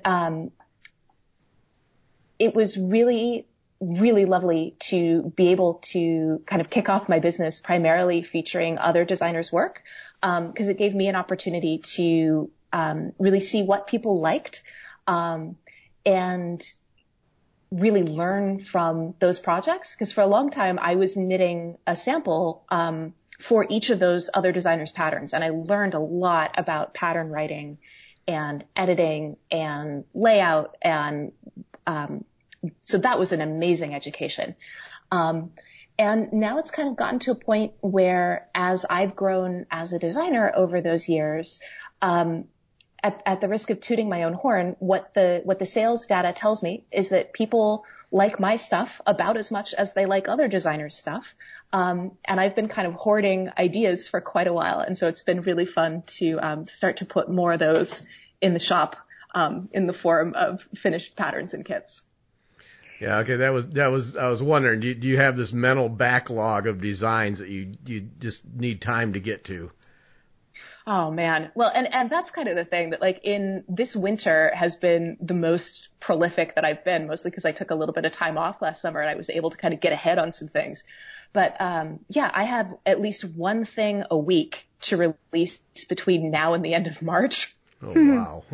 it was really, really lovely to be able to kind of kick off my business primarily featuring other designers' work, because it gave me an opportunity to really see what people liked and really learn from those projects. Because for a long time, I was knitting a sample for each of those other designers' patterns. And I learned a lot about pattern writing and editing and layout. And so that was an amazing education. And now it's kind of gotten to a point where as I've grown as a designer over those years, at the risk of tooting my own horn, what the sales data tells me is that people like my stuff about as much as they like other designers' stuff. And I've been kind of hoarding ideas for quite a while. And so it's been really fun to start to put more of those in the shop in the form of finished patterns and kits. Yeah, okay, that was I was wondering, do you have this mental backlog of designs that you just need time to get to? Oh man. Well, and that's kind of the thing that like in this winter has been the most prolific that I've been, mostly because I took a little bit of time off last summer and I was able to kind of get ahead on some things. But yeah, I have at least one thing a week to release between now and the end of March. Oh wow.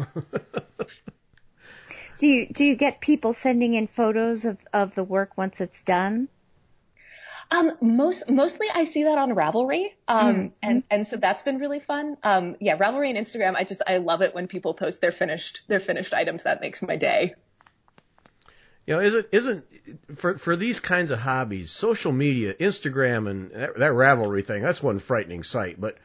Do you get people sending in photos of the work once it's done? Mostly I see that on Ravelry. And so that's been really fun. Yeah, Ravelry and Instagram, I love it when people post their finished items. That makes my day. You know, isn't for these kinds of hobbies, social media, Instagram and that Ravelry thing, that's one frightening sight, but,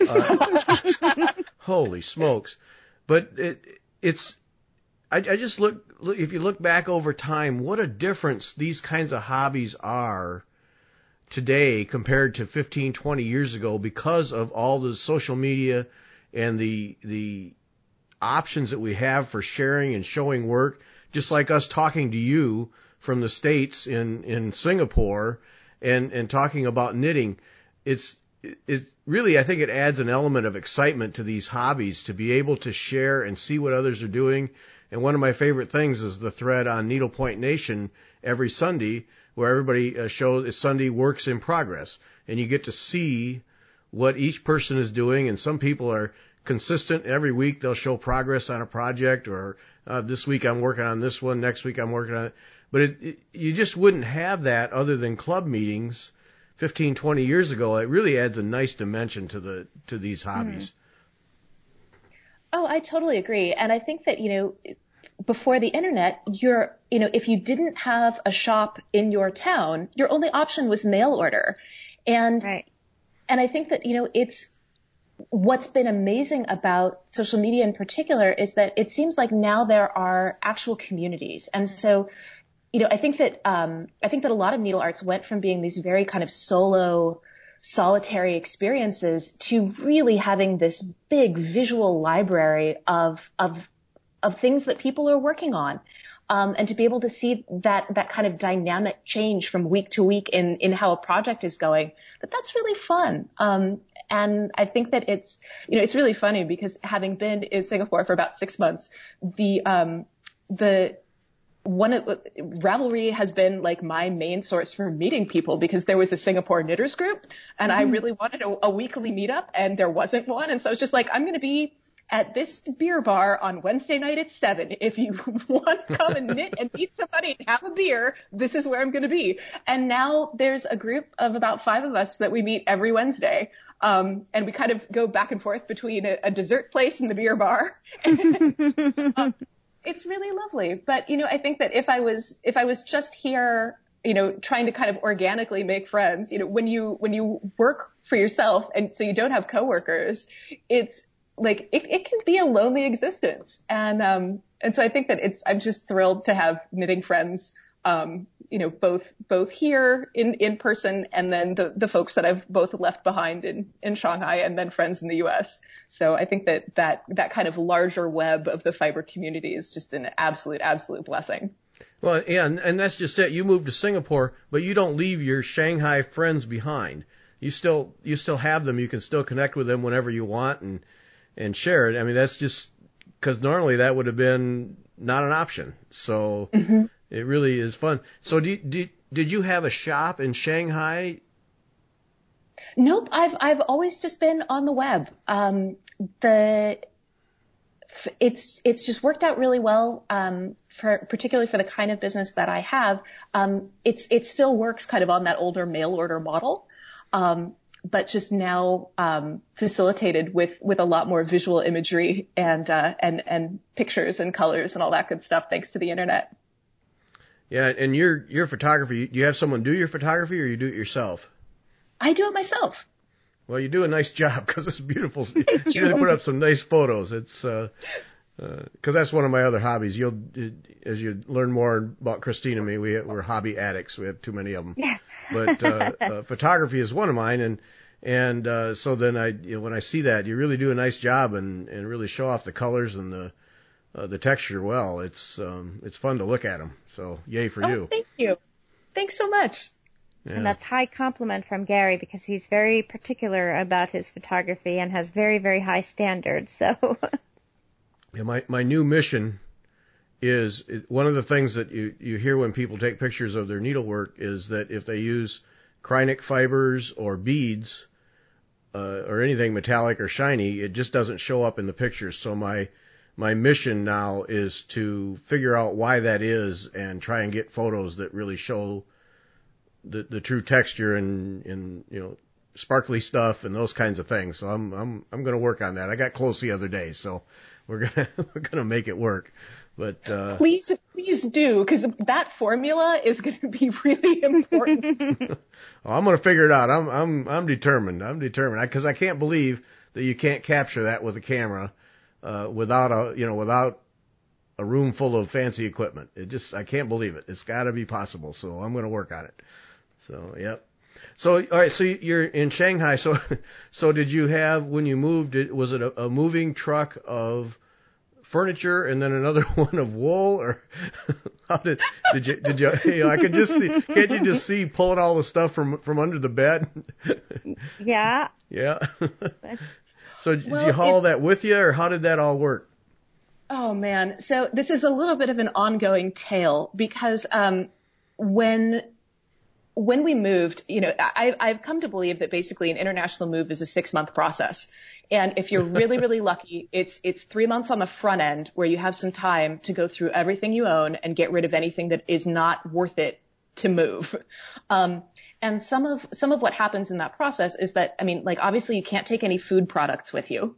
holy smokes. But I just look, if you look back over time, what a difference these kinds of hobbies are today compared to 15, 20 years ago because of all the social media and the options that we have for sharing and showing work, just like us talking to you from the States in Singapore and talking about knitting. It really, I think it adds an element of excitement to these hobbies to be able to share and see what others are doing. And one of my favorite things is the thread on Needlepoint Nation every Sunday where everybody shows it's Sunday Works in Progress. And you get to see what each person is doing. And some people are consistent. Every week they'll show progress on a project, or this week I'm working on this one, next week I'm working on it. But you just wouldn't have that other than club meetings 15, 20 years ago. It really adds a nice dimension to these hobbies. Oh, I totally agree. And I think that, before the internet, if you didn't have a shop in your town, your only option was mail order. And, right. And I think that, it's what's been amazing about social media in particular is that it seems like now there are actual communities. And so, I think that a lot of needle arts went from being these very kind of solitary experiences to really having this big visual library of things that people are working on. And to be able to see that kind of dynamic change from week to week in how a project is going, that's really fun. And I think that it's really funny because having been in Singapore for about 6 months, Ravelry has been like my main source for meeting people because there was a Singapore knitters group and I really wanted a weekly meetup and there wasn't one. And so I was just like, I'm going to be at this beer bar on Wednesday night at 7. If you want to come and knit and meet somebody and have a beer, this is where I'm going to be. And now there's a group of about 5 of us that we meet every Wednesday. And we kind of go back and forth between a dessert place and the beer bar. It's really lovely. But, I think that if I was just here, trying to kind of organically make friends, when you work for yourself and so you don't have coworkers, it's like, it can be a lonely existence. And so I think that I'm just thrilled to have knitting friends, both here in person and then the folks that I've both left behind in Shanghai and then friends in the US. So I think that kind of larger web of the fiber community is just an absolute blessing. Well, yeah, and that's just it. You moved to Singapore, but you don't leave your Shanghai friends behind. You still have them. You can still connect with them whenever you want and share it. I mean, that's just because normally that would have been not an option. So It really is fun. So did you have a shop in Shanghai? Nope. I've always just been on the web. It's just worked out really well, particularly for the kind of business that I have. It still works kind of on that older mail order model. But just now, facilitated with a lot more visual imagery and pictures and colors and all that good stuff thanks to the internet. Yeah. And your photography, do you have someone do your photography or you do it yourself? I do it myself. Well, you do a nice job because it's beautiful. You really put up some nice photos. It's, cause that's one of my other hobbies. As you learn more about Christine and me, we're hobby addicts. We have too many of them. Yeah. But, photography is one of mine. And so then when I see that, you really do a nice job and really show off the colors and the texture well. It's fun to look at them. So yay for you. Thank you. Thanks so much. Yeah. And that's high compliment from Gary because he's very particular about his photography and has very, very high standards. So yeah, my new mission is one of the things that you hear when people take pictures of their needlework is that if they use Krynic fibers or beads or anything metallic or shiny, it just doesn't show up in the pictures. So my mission now is to figure out why that is and try and get photos that really show the true texture and sparkly stuff and those kinds of things. So I'm going to work on that. I got close the other day, so we're gonna make it work. But please do, because that formula is going to be really important. I'm going to figure it out. I'm determined. Because I can't believe that you can't capture that with a camera without a room full of fancy equipment. I can't believe it. It's got to be possible. So I'm going to work on it. So, yep. So, all right. So you're in Shanghai. So did you have, when you moved, was it a moving truck of furniture and then another one of wool, or how did you, I could just see, can't you just see pulling all the stuff from under the bed? Yeah. Yeah. So did you haul that with you, or how did that all work? Oh man. So this is a little bit of an ongoing tale, because, when we moved, I've come to believe that basically an international move is a 6-month process. And if you're really, really lucky, it's 3 months on the front end where you have some time to go through everything you own and get rid of anything that is not worth it to move. And some of what happens in that process is that, obviously you can't take any food products with you.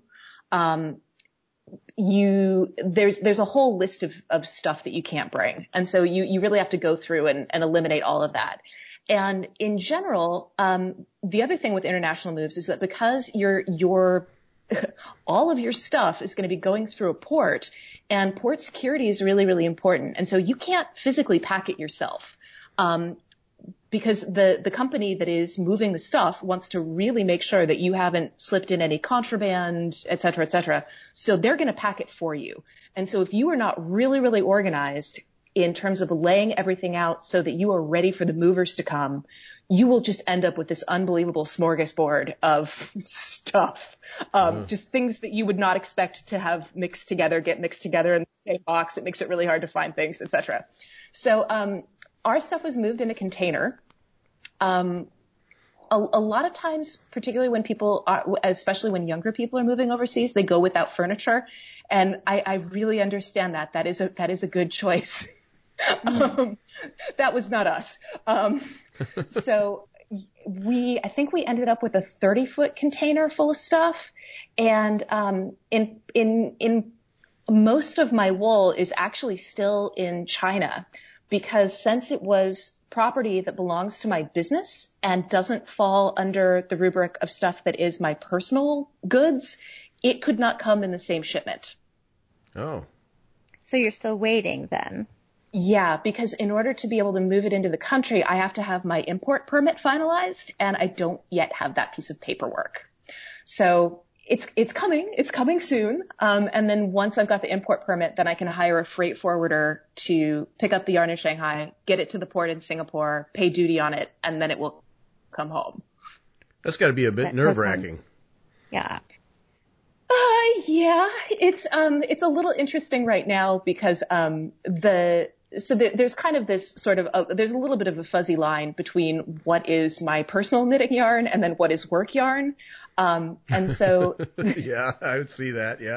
There's a whole list of stuff that you can't bring. And so you really have to go through and eliminate all of that. And in general, the other thing with international moves is that because your all of your stuff is going to be going through a port, and port security is really, really important. And so you can't physically pack it yourself. Because the company that is moving the stuff wants to really make sure that you haven't slipped in any contraband, et cetera, et cetera. So they're going to pack it for you. And so if you are not really, really organized in terms of laying everything out so that you are ready for the movers to come, you will just end up with this unbelievable smorgasbord of stuff. Just things that you would not expect to have get mixed together in the same box. It makes it really hard to find things, et cetera. So, our stuff was moved in a container. A lot of times, particularly when especially when younger people are moving overseas, they go without furniture. And I really understand that. That is a good choice. That was not us. So I think we ended up with a 30-foot container full of stuff. And, in most of my wool is actually still in China, because since it was property that belongs to my business and doesn't fall under the rubric of stuff that is my personal goods, it could not come in the same shipment. Oh. So you're still waiting then? Yeah, because in order to be able to move it into the country, I have to have my import permit finalized, and I don't yet have that piece of paperwork. So it's coming soon. And then once I've got the import permit, then I can hire a freight forwarder to pick up the yarn in Shanghai, get it to the port in Singapore, pay duty on it, and then it will come home. That's got to be a bit nerve-wracking. Yeah. Yeah, it's a little interesting right now because, there's kind of this sort of, there's a little bit of a fuzzy line between what is my personal knitting yarn and then what is work yarn. And so. Yeah, I would see that. Yeah.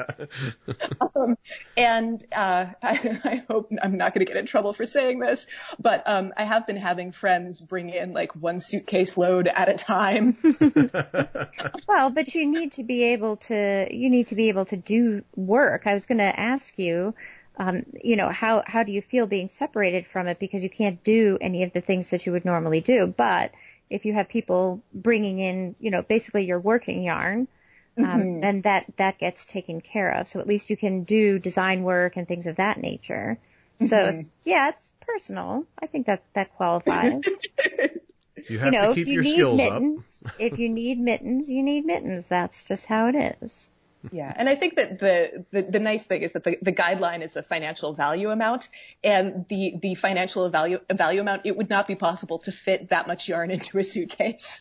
I hope I'm not going to get in trouble for saying this, but, I have been having friends bring in like one suitcase load at a time. Well, but you need to be able to do work. I was going to ask you, how do you feel being separated from it, because you can't do any of the things that you would normally do. But if you have people bringing in, basically your working yarn, then that gets taken care of. So at least you can do design work and things of that nature. So yeah, it's personal. I think that qualifies. You have to keep your skills up. If you need mittens, you need mittens. That's just how it is. Yeah. And I think that the nice thing is that the guideline is the financial value amount, and the financial value amount, it would not be possible to fit that much yarn into a suitcase.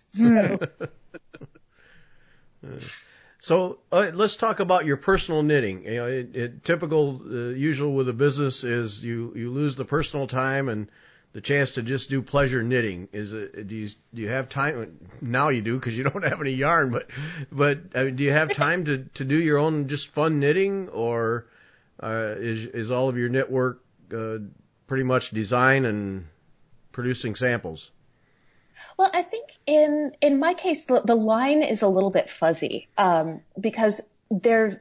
So let's talk about your personal knitting. Usual with a business is you lose the personal time and the chance to just do pleasure knitting. Do you have time? Now you do, because you don't have any yarn, but do you have time to do your own just fun knitting, or is all of your knit work pretty much design and producing samples? Well, I think in my case, the line is a little bit fuzzy, because there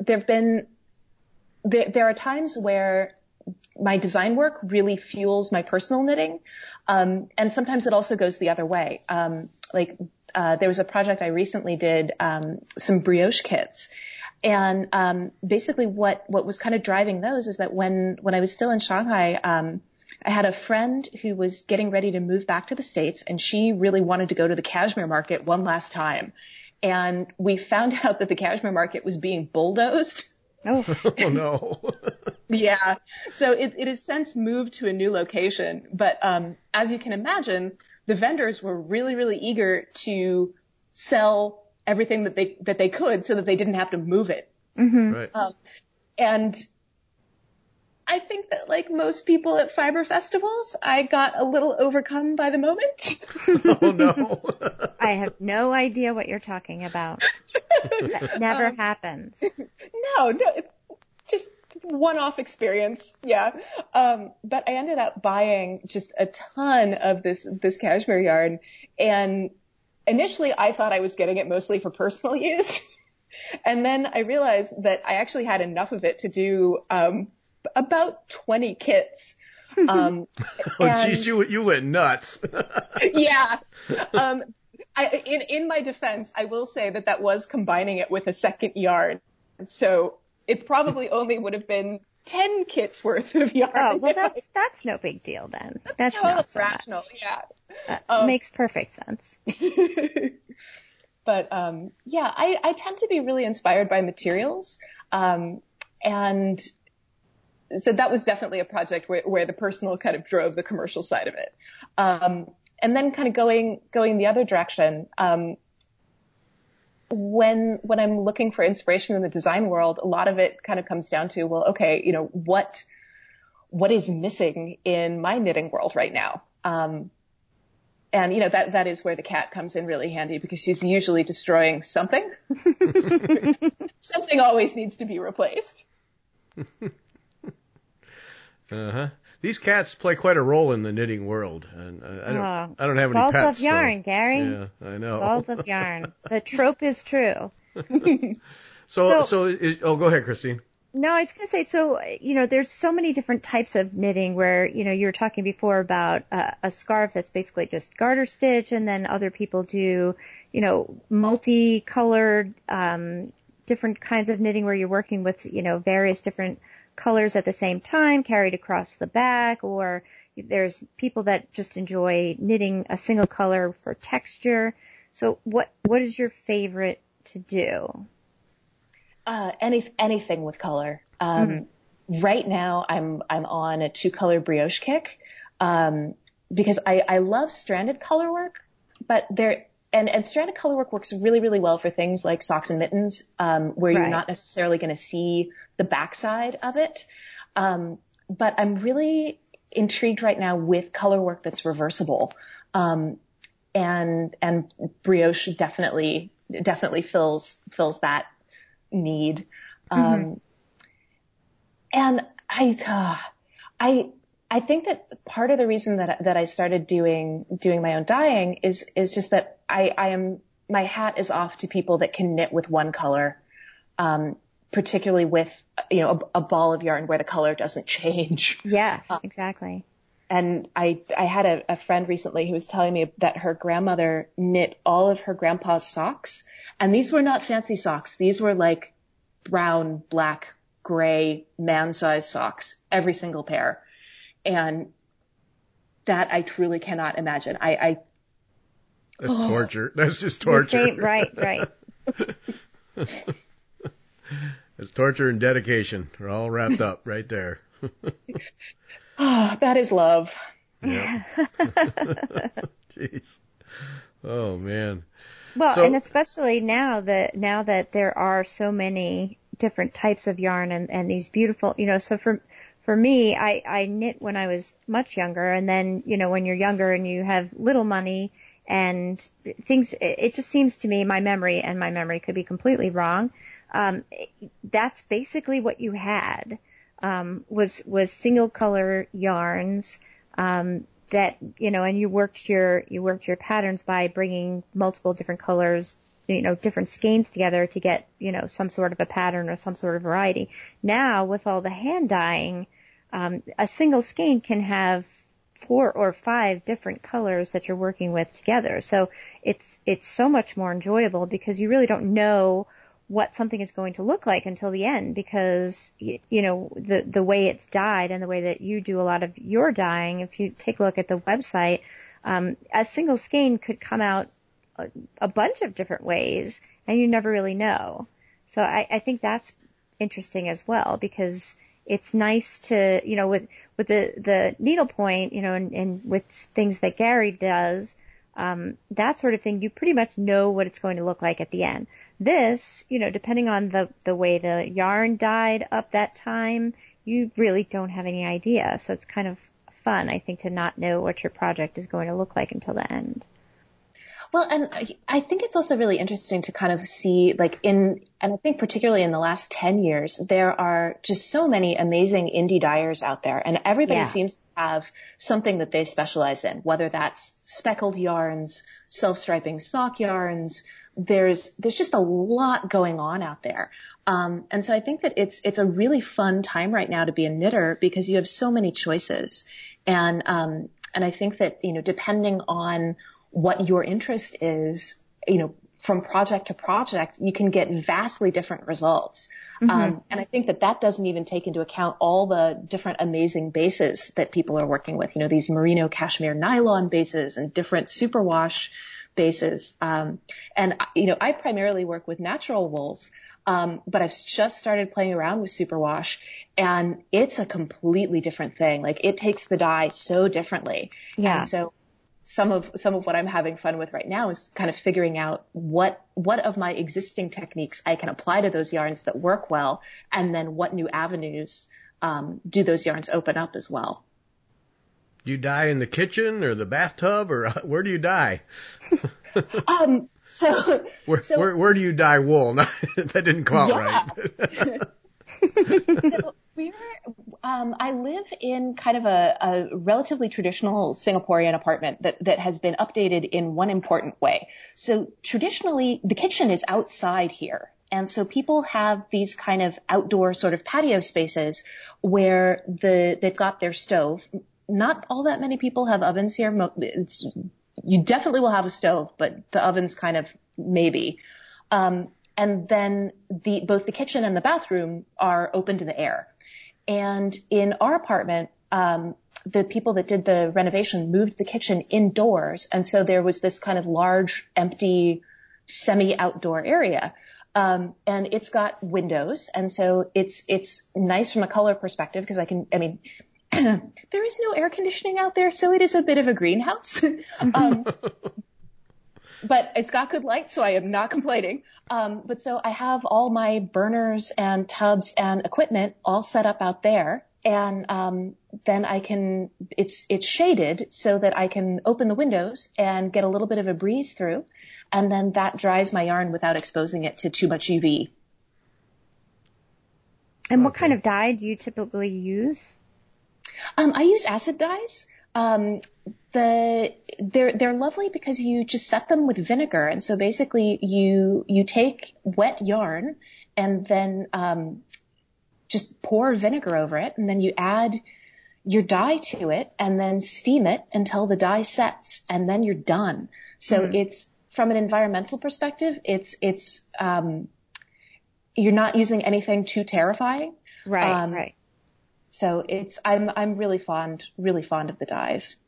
are times where my design work really fuels my personal knitting. And sometimes it also goes the other way. There was a project I recently did, some brioche kits. And, basically what was kind of driving those is that when I was still in Shanghai, I had a friend who was getting ready to move back to the States, and she really wanted to go to the cashmere market one last time. And we found out that the cashmere market was being bulldozed. Oh, Oh no. Yeah. So it has since moved to a new location. But as you can imagine, the vendors were really, really eager to sell everything that they could so that they didn't have to move it. Mm-hmm. Right. And I think that, like most people at fiber festivals, I got a little overcome by the moment. Oh no. I have no idea what you're talking about. That never happens. No, it's just one-off experience. Yeah. But I ended up buying just a ton of this cashmere yarn. And initially I thought I was getting it mostly for personal use. And then I realized that I actually had enough of it to do, about 20 kits. Oh geez, you went nuts. Yeah. In my defense, I will say that was combining it with a second yarn. So it probably only would have been 10 kits worth of yarn. Oh, well, that's no big deal then. That's totally not so rational. much. Yeah. Makes perfect sense. But, yeah, I tend to be really inspired by materials. And so that was definitely a project where the personal kind of drove the commercial side of it. And then kind of going the other direction, when I'm looking for inspiration in the design world, a lot of it kind of comes down to, well, okay, what is missing in my knitting world right now? And, that is where the cat comes in really handy, because she's usually destroying something. Something always needs to be replaced. Uh-huh. These cats play quite a role in the knitting world, and I don't have any balls pets. Balls of yarn, so, Gary. Yeah, I know. Balls of yarn. The trope is true. So go ahead, Christine. No, I was going to say, there's so many different types of knitting where, you were talking before about a scarf that's basically just garter stitch, and then other people do, multicolored, different kinds of knitting where you're working with, various different colors at the same time carried across the back, or there's people that just enjoy knitting a single color for texture. So what is your favorite to do? Anything with color. Right now I'm on a 2-color brioche kick, because I love stranded color work, but and stranded color work works really, really well for things like socks and mittens, where you're not necessarily going to see the backside of it. But I'm really intrigued right now with color work that's reversible. And brioche definitely fills that need. And I think that part of the reason that I started doing my own dyeing is just that my hat is off to people that can knit with one color, particularly with, a ball of yarn where the color doesn't change. Yes, exactly. And I had a friend recently who was telling me that her grandmother knit all of her grandpa's socks, and these were not fancy socks. These were like brown, black, gray, man-sized socks, every single pair. And that I truly cannot imagine. That's torture. That's just torture. Right. It's torture and dedication. They're all wrapped up right there. That is love. Yeah. Jeez. Oh man. Well, and especially now that there are so many different types of yarn and these beautiful, so for me, I knit when I was much younger, and then, when you're younger and you have little money and things, it just seems to me, my memory could be completely wrong. That's basically what you had, was single color yarns, that, and you worked your patterns by bringing multiple different colors, different skeins together to get, some sort of a pattern or some sort of variety. Now with all the hand dyeing, a single skein can have 4 or 5 different colors that you're working with together. So it's so much more enjoyable because you really don't know what something is going to look like until the end, because, the way it's dyed and the way that you do a lot of your dyeing, if you take a look at the website, a single skein could come out a bunch of different ways and you never really know. So I think that's interesting as well, because it's nice to, with the needlepoint, and with things that Gary does, that sort of thing, you pretty much know what it's going to look like at the end. This, depending on the way the yarn dyed up that time, you really don't have any idea. So it's kind of fun, I think, to not know what your project is going to look like until the end. Well, and I think it's also really interesting to kind of see, and I think particularly in the last 10 years, there are just so many amazing indie dyers out there, and everybody seems to have something that they specialize in, whether that's speckled yarns, self-striping sock yarns. There's just a lot going on out there. And so I think that it's a really fun time right now to be a knitter because you have so many choices. And I think that, depending on what your interest is, from project to project, you can get vastly different results. Mm-hmm. And I think that doesn't even take into account all the different amazing bases that people are working with, these merino cashmere nylon bases and different superwash bases. And I primarily work with natural wools. But I've just started playing around with superwash, and it's a completely different thing. It takes the dye so differently. Yeah. And so some of what I'm having fun with right now is kind of figuring out what of my existing techniques I can apply to those yarns that work well, and then what new avenues do those yarns open up as well. Do you dye in the kitchen or the bathtub, or where do you dye? Where do you dye wool? That didn't come out right. So I live in kind of a relatively traditional Singaporean apartment that has been updated in one important way. So traditionally, the kitchen is outside here. And so people have these kind of outdoor sort of patio spaces where they've got their stove. Not all that many people have ovens here. You definitely will have a stove, but the oven's kind of maybe. And then both the kitchen and the bathroom are open to the air. And in our apartment, the people that did the renovation moved the kitchen indoors. And so there was this kind of large, empty, semi-outdoor area. And it's got windows. And so it's nice from a color perspective because there is no air conditioning out there, so it is a bit of a greenhouse. But it's got good light, so I am not complaining. But so I have all my burners and tubs and equipment all set up out there. And then it's shaded so that I can open the windows and get a little bit of a breeze through. And then that dries my yarn without exposing it to too much UV. And what kind of dye do you typically use? I use acid dyes. They're lovely because you just set them with vinegar. And so basically you take wet yarn and then, just pour vinegar over it. And then you add your dye to it and then steam it until the dye sets, and then you're done. So it's, from an environmental perspective, you're not using anything too terrifying. Right. Right. So I'm really fond of the dyes.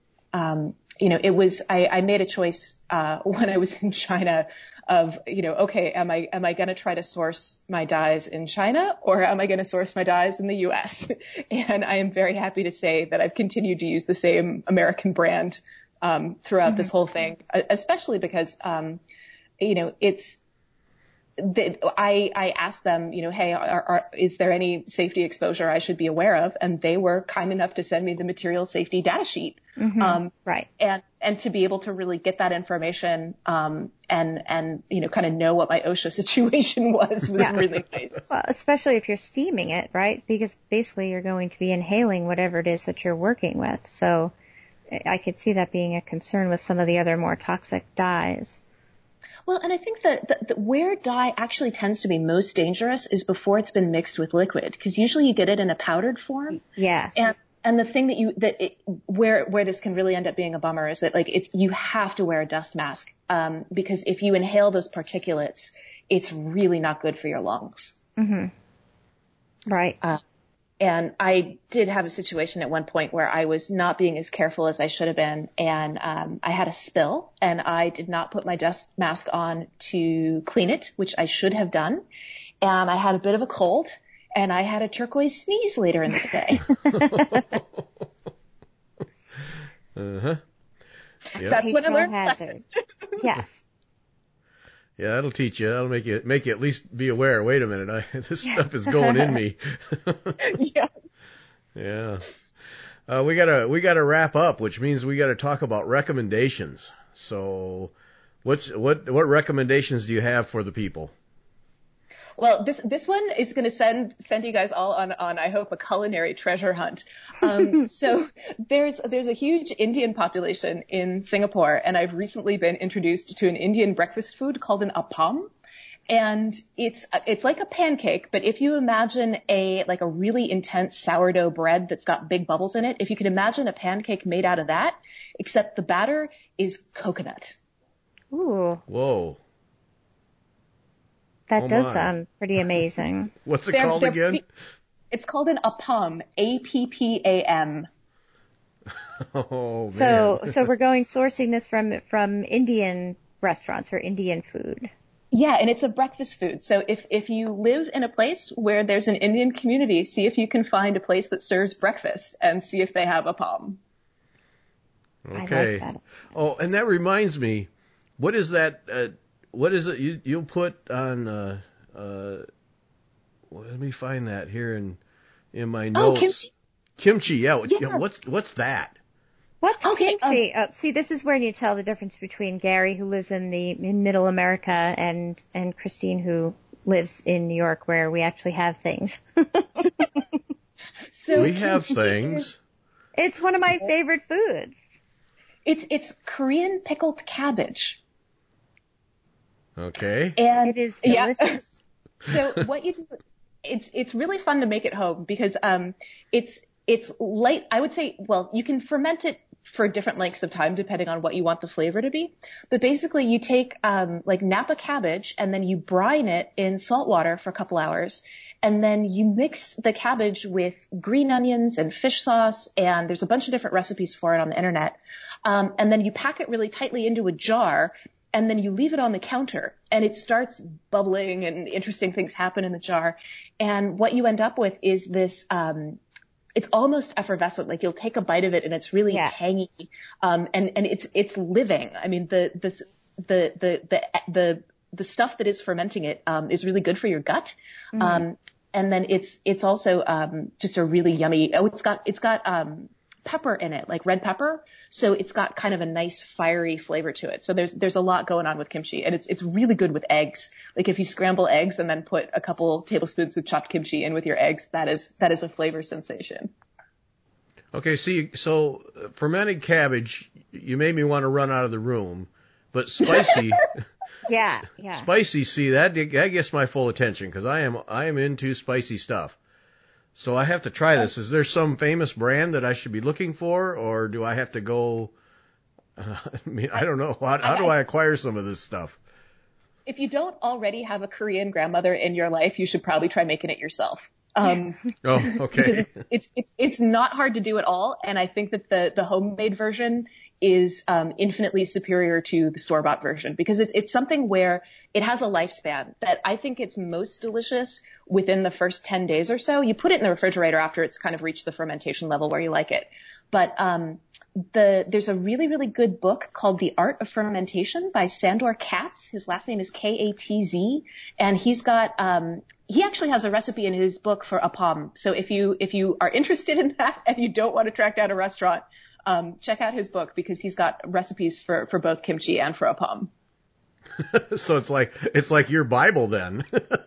I made a choice, when I was in China of, okay, am I going to try to source my dyes in China, or am I going to source my dyes in the US? And I am very happy to say that I've continued to use the same American brand, throughout this whole thing, especially because, I asked them, hey, is there any safety exposure I should be aware of? And they were kind enough to send me the material safety data sheet. Right. And to be able to really get that information, and kind of know what my OSHA situation was really nice. Well, especially if you're steaming it, right? Because basically you're going to be inhaling whatever it is that you're working with. So I could see that being a concern with some of the other more toxic dyes. Well, and I think that where dye actually tends to be most dangerous is before it's been mixed with liquid, because usually you get it in a powdered form. Yes. And the thing where this can really end up being a bummer is that you have to wear a dust mask, because if you inhale those particulates, it's really not good for your lungs. Mm-hmm. Right. And I did have a situation at one point where I was not being as careful as I should have been, and I had a spill, and I did not put my dust mask on to clean it, which I should have done. And I had a bit of a cold, and I had a turquoise sneeze later in the day. Uh-huh. Yep. That's when I learned lessons. Yes. Yeah, that'll teach you. That'll make you at least be aware. Wait a minute, this stuff is going in me. Yeah. Yeah. We gotta wrap up, which means we gotta talk about recommendations. So, what recommendations do you have for the people? Well, this one is going to send you guys all on I hope a culinary treasure hunt. So there's a huge Indian population in Singapore, and I've recently been introduced to an Indian breakfast food called an appam. And it's like a pancake, but if you imagine a really intense sourdough bread that's got big bubbles in it, if you could imagine a pancake made out of that, except the batter is coconut. Ooh. Whoa. That does sound pretty amazing. What's it called again? It's called an appam, APPAM. Oh, man. So we're sourcing this from Indian restaurants or Indian food. Yeah, and it's a breakfast food. So if you live in a place where there's an Indian community, see if you can find a place that serves breakfast and see if they have appam. Okay. I like that. Oh, and that reminds me, what is that? What is it you'll put on? Let me find that here in my notes. Oh, kimchi. Kimchi, yeah. Yeah. What's that? What's Okay, kimchi? See, this is where you tell the difference between Gary, who lives in Middle America, and Christine, who lives in New York, where we actually have things. So we have things. It's one of my favorite foods. It's Korean pickled cabbage. Okay. And it is delicious. So what you do, it's really fun to make at home because it's light. I would say, well, you can ferment it for different lengths of time depending on what you want the flavor to be. But basically, you take Napa cabbage and then you brine it in salt water for a couple hours, and then you mix the cabbage with green onions and fish sauce, and there's a bunch of different recipes for it on the internet. And then you pack it really tightly into a jar. And then you leave it on the counter and it starts bubbling and interesting things happen in the jar. And what you end up with is this, it's almost effervescent. Like you'll take a bite of it and it's really tangy. And it's living. I mean, the stuff that is fermenting it, is really good for your gut. Mm-hmm. And then it's also, just a really yummy, it's got pepper in it, like red pepper. So it's got kind of a nice fiery flavor to it. So there's a lot going on with kimchi, and it's really good with eggs. Like if you scramble eggs and then put a couple tablespoons of chopped kimchi in with your eggs, that is a flavor sensation. Okay, see, so fermented cabbage, you made me want to run out of the room, but spicy. Yeah. Spicy, see, that gets my full attention because I am into spicy stuff. So I have to try this. Is there some famous brand that I should be looking for, or do I have to go? I don't know. How do I acquire some of this stuff? If you don't already have a Korean grandmother in your life, you should probably try making it yourself. Oh, okay. Because it's not hard to do at all, and I think that the homemade version is infinitely superior to the store-bought version because it's something where it has a lifespan that I think it's most delicious within the first 10 days or so. You put it in the refrigerator after it's kind of reached the fermentation level where you like it. But there's a really, really good book called The Art of Fermentation by Sandor Katz. His last name is Katz, and he's got he actually has a recipe in his book for appam. So if you are interested in that and you don't want to track down a restaurant, check out his book because he's got recipes for both kimchi and for appam. So it's like your Bible then.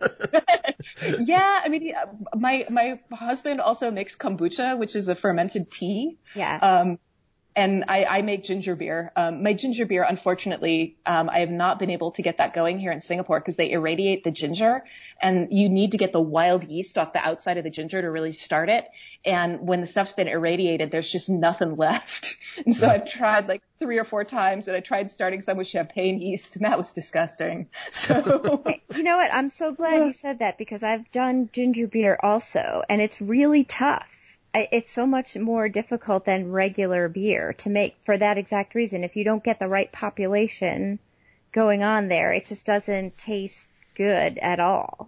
Yeah, I mean, my husband also makes kombucha, which is a fermented tea. Yeah. And I make ginger beer. My ginger beer, unfortunately, I have not been able to get that going here in Singapore because they irradiate the ginger, and you need to get the wild yeast off the outside of the ginger to really start it. And when the stuff's been irradiated, there's just nothing left. And so I've tried like 3 or 4 times, and I tried starting some with champagne yeast, and that was disgusting. So you know what? I'm so glad you said that, because I've done ginger beer also, and it's really tough. It's so much more difficult than regular beer to make for that exact reason. If you don't get the right population going on there, it just doesn't taste good at all.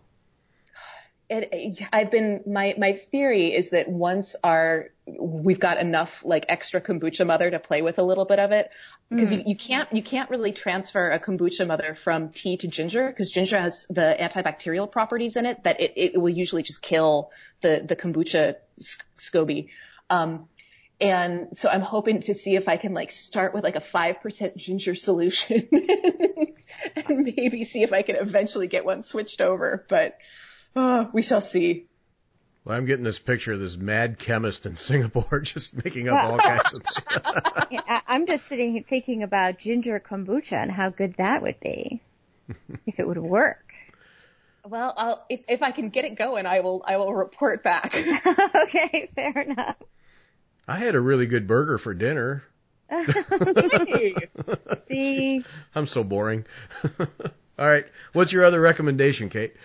My theory is that once we've got enough like extra kombucha mother to play with a little bit of it, because you can't really transfer a kombucha mother from tea to ginger, because ginger has the antibacterial properties in it that it will usually just kill the kombucha SCOBY. And so I'm hoping to see if I can like start with like a 5% ginger solution and maybe see if I can eventually get one switched over, but we shall see. Well, I'm getting this picture of this mad chemist in Singapore just making up all kinds of things. I'm just sitting here thinking about ginger kombucha and how good that would be if it would work. Well, if I can get it going, I will report back. Okay, fair enough. I had a really good burger for dinner. See? I'm so boring. All right. What's your other recommendation, Kate?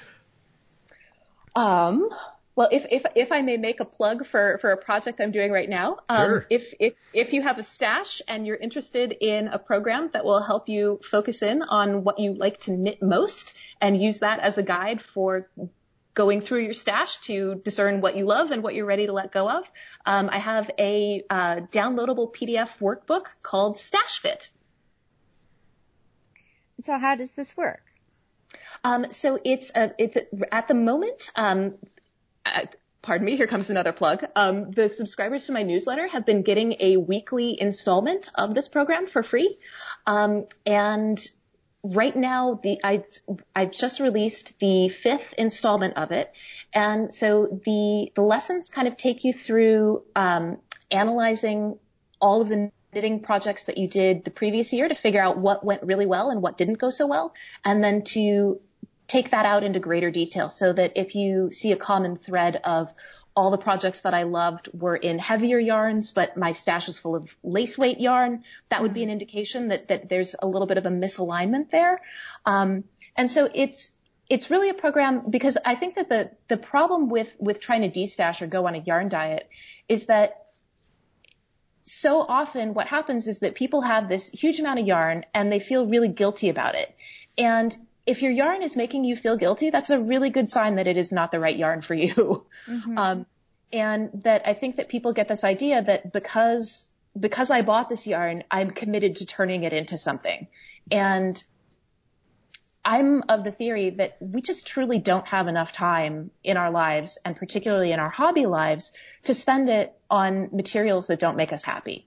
Well, if I may make a plug for a project I'm doing right now, Sure. if you have a stash and you're interested in a program that will help you focus in on what you like to knit most and use that as a guide for going through your stash to discern what you love and what you're ready to let go of, I have a downloadable PDF workbook called Stash Fit. So how does this work? So it's at the moment, pardon me, here comes another plug. The subscribers to my newsletter have been getting a weekly installment of this program for free. And right now, I've just released the 5th installment of it. And so the lessons kind of take you through, analyzing all of the knitting projects that you did the previous year to figure out what went really well and what didn't go so well. And then to take that out into greater detail so that if you see a common thread of all the projects that I loved were in heavier yarns, but my stash is full of lace weight yarn, that would be an indication that there's a little bit of a misalignment there. And so it's really a program, because I think that the problem with trying to destash or go on a yarn diet is that so often what happens is that people have this huge amount of yarn and they feel really guilty about it. And if your yarn is making you feel guilty, that's a really good sign that it is not the right yarn for you. Mm-hmm. And that I think that people get this idea that because I bought this yarn, I'm committed to turning it into something. And I'm of the theory that we just truly don't have enough time in our lives, and particularly in our hobby lives, to spend it on materials that don't make us happy.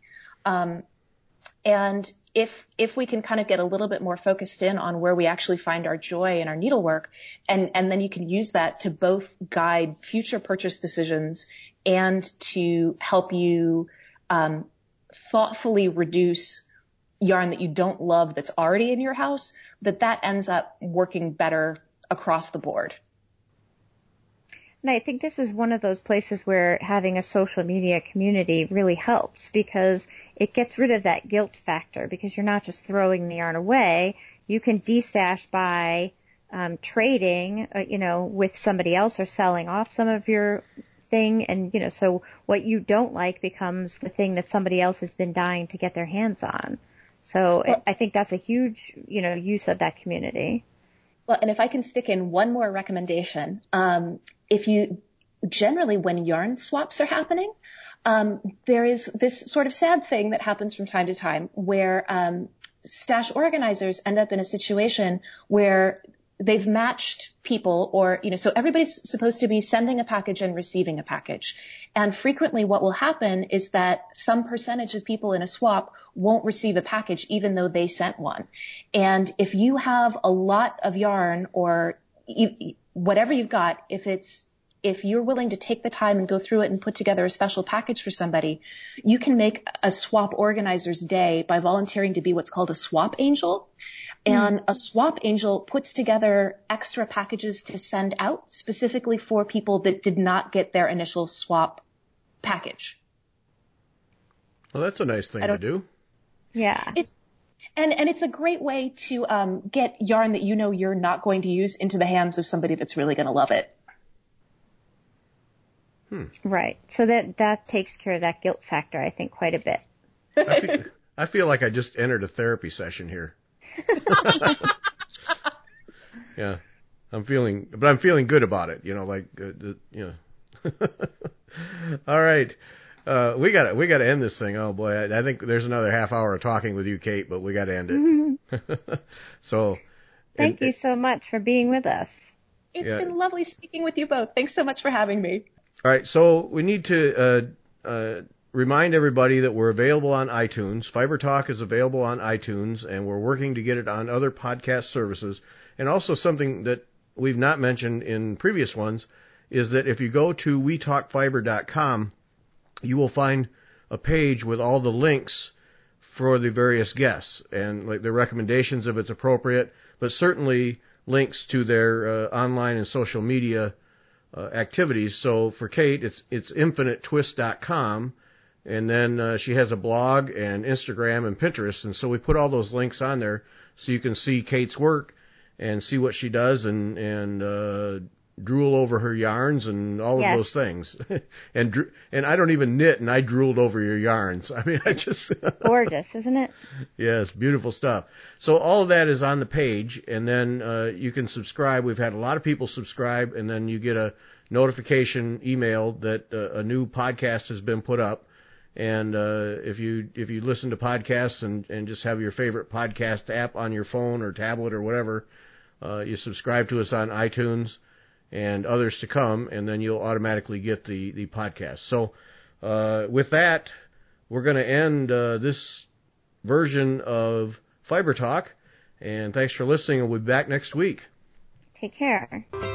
And if we can kind of get a little bit more focused in on where we actually find our joy in our needlework, and then you can use that to both guide future purchase decisions and to help you thoughtfully reduce yarn that you don't love that's already in your house, that ends up working better across the board. And I think this is one of those places where having a social media community really helps, because it gets rid of that guilt factor, because you're not just throwing the yarn away. You can destash by trading, with somebody else, or selling off some of your thing. And, so what you don't like becomes the thing that somebody else has been dying to get their hands on. So I think that's a huge, use of that community. Well, and if I can stick in one more recommendation, generally when yarn swaps are happening, there is this sort of sad thing that happens from time to time where stash organizers end up in a situation where they've matched people, or, so everybody's supposed to be sending a package and receiving a package. And frequently what will happen is that some percentage of people in a swap won't receive a package even though they sent one. And if you have a lot of yarn, or whatever you've got, if it's if you're willing to take the time and go through it and put together a special package for somebody, you can make a swap organizer's day by volunteering to be what's called a swap angel. And a swap angel puts together extra packages to send out specifically for people that did not get their initial swap package. Well, that's a nice thing to do. Yeah. And it's a great way to get yarn that you know you're not going to use into the hands of somebody that's really going to love it. Right. So that takes care of that guilt factor, I think, quite a bit. I feel like I just entered a therapy session here. Yeah, I'm feeling good about it. All right. We gotta end this thing. Oh boy, I think there's another half hour of talking with you, Kate, but we gotta end it. So, thank you so much for being with us. It's been lovely speaking with you both. Thanks so much for having me. All right, so we need to remind everybody that we're available on iTunes. Fiber Talk is available on iTunes, and we're working to get it on other podcast services. And also something that we've not mentioned in previous ones is that if you go to wetalkfiber.com, you will find a page with all the links for the various guests and like their recommendations if it's appropriate, but certainly links to their online and social media activities. So for Kate, it's infiniteTwist.com. And then she has a blog and Instagram and Pinterest. And so we put all those links on there so you can see Kate's work and see what she does and drool over her yarns and all of those things. and I don't even knit, and I drooled over your yarns. I mean, I just... Gorgeous, isn't it? Yes, beautiful stuff. So all of that is on the page, and then you can subscribe. We've had a lot of people subscribe, and then you get a notification email that a new podcast has been put up. And if you listen to podcasts and just have your favorite podcast app on your phone or tablet or whatever, you subscribe to us on iTunes and others to come, and then you'll automatically get the podcast. So with that, we're going to end this version of Fiber Talk, and thanks for listening, and we'll be back next week. Take care.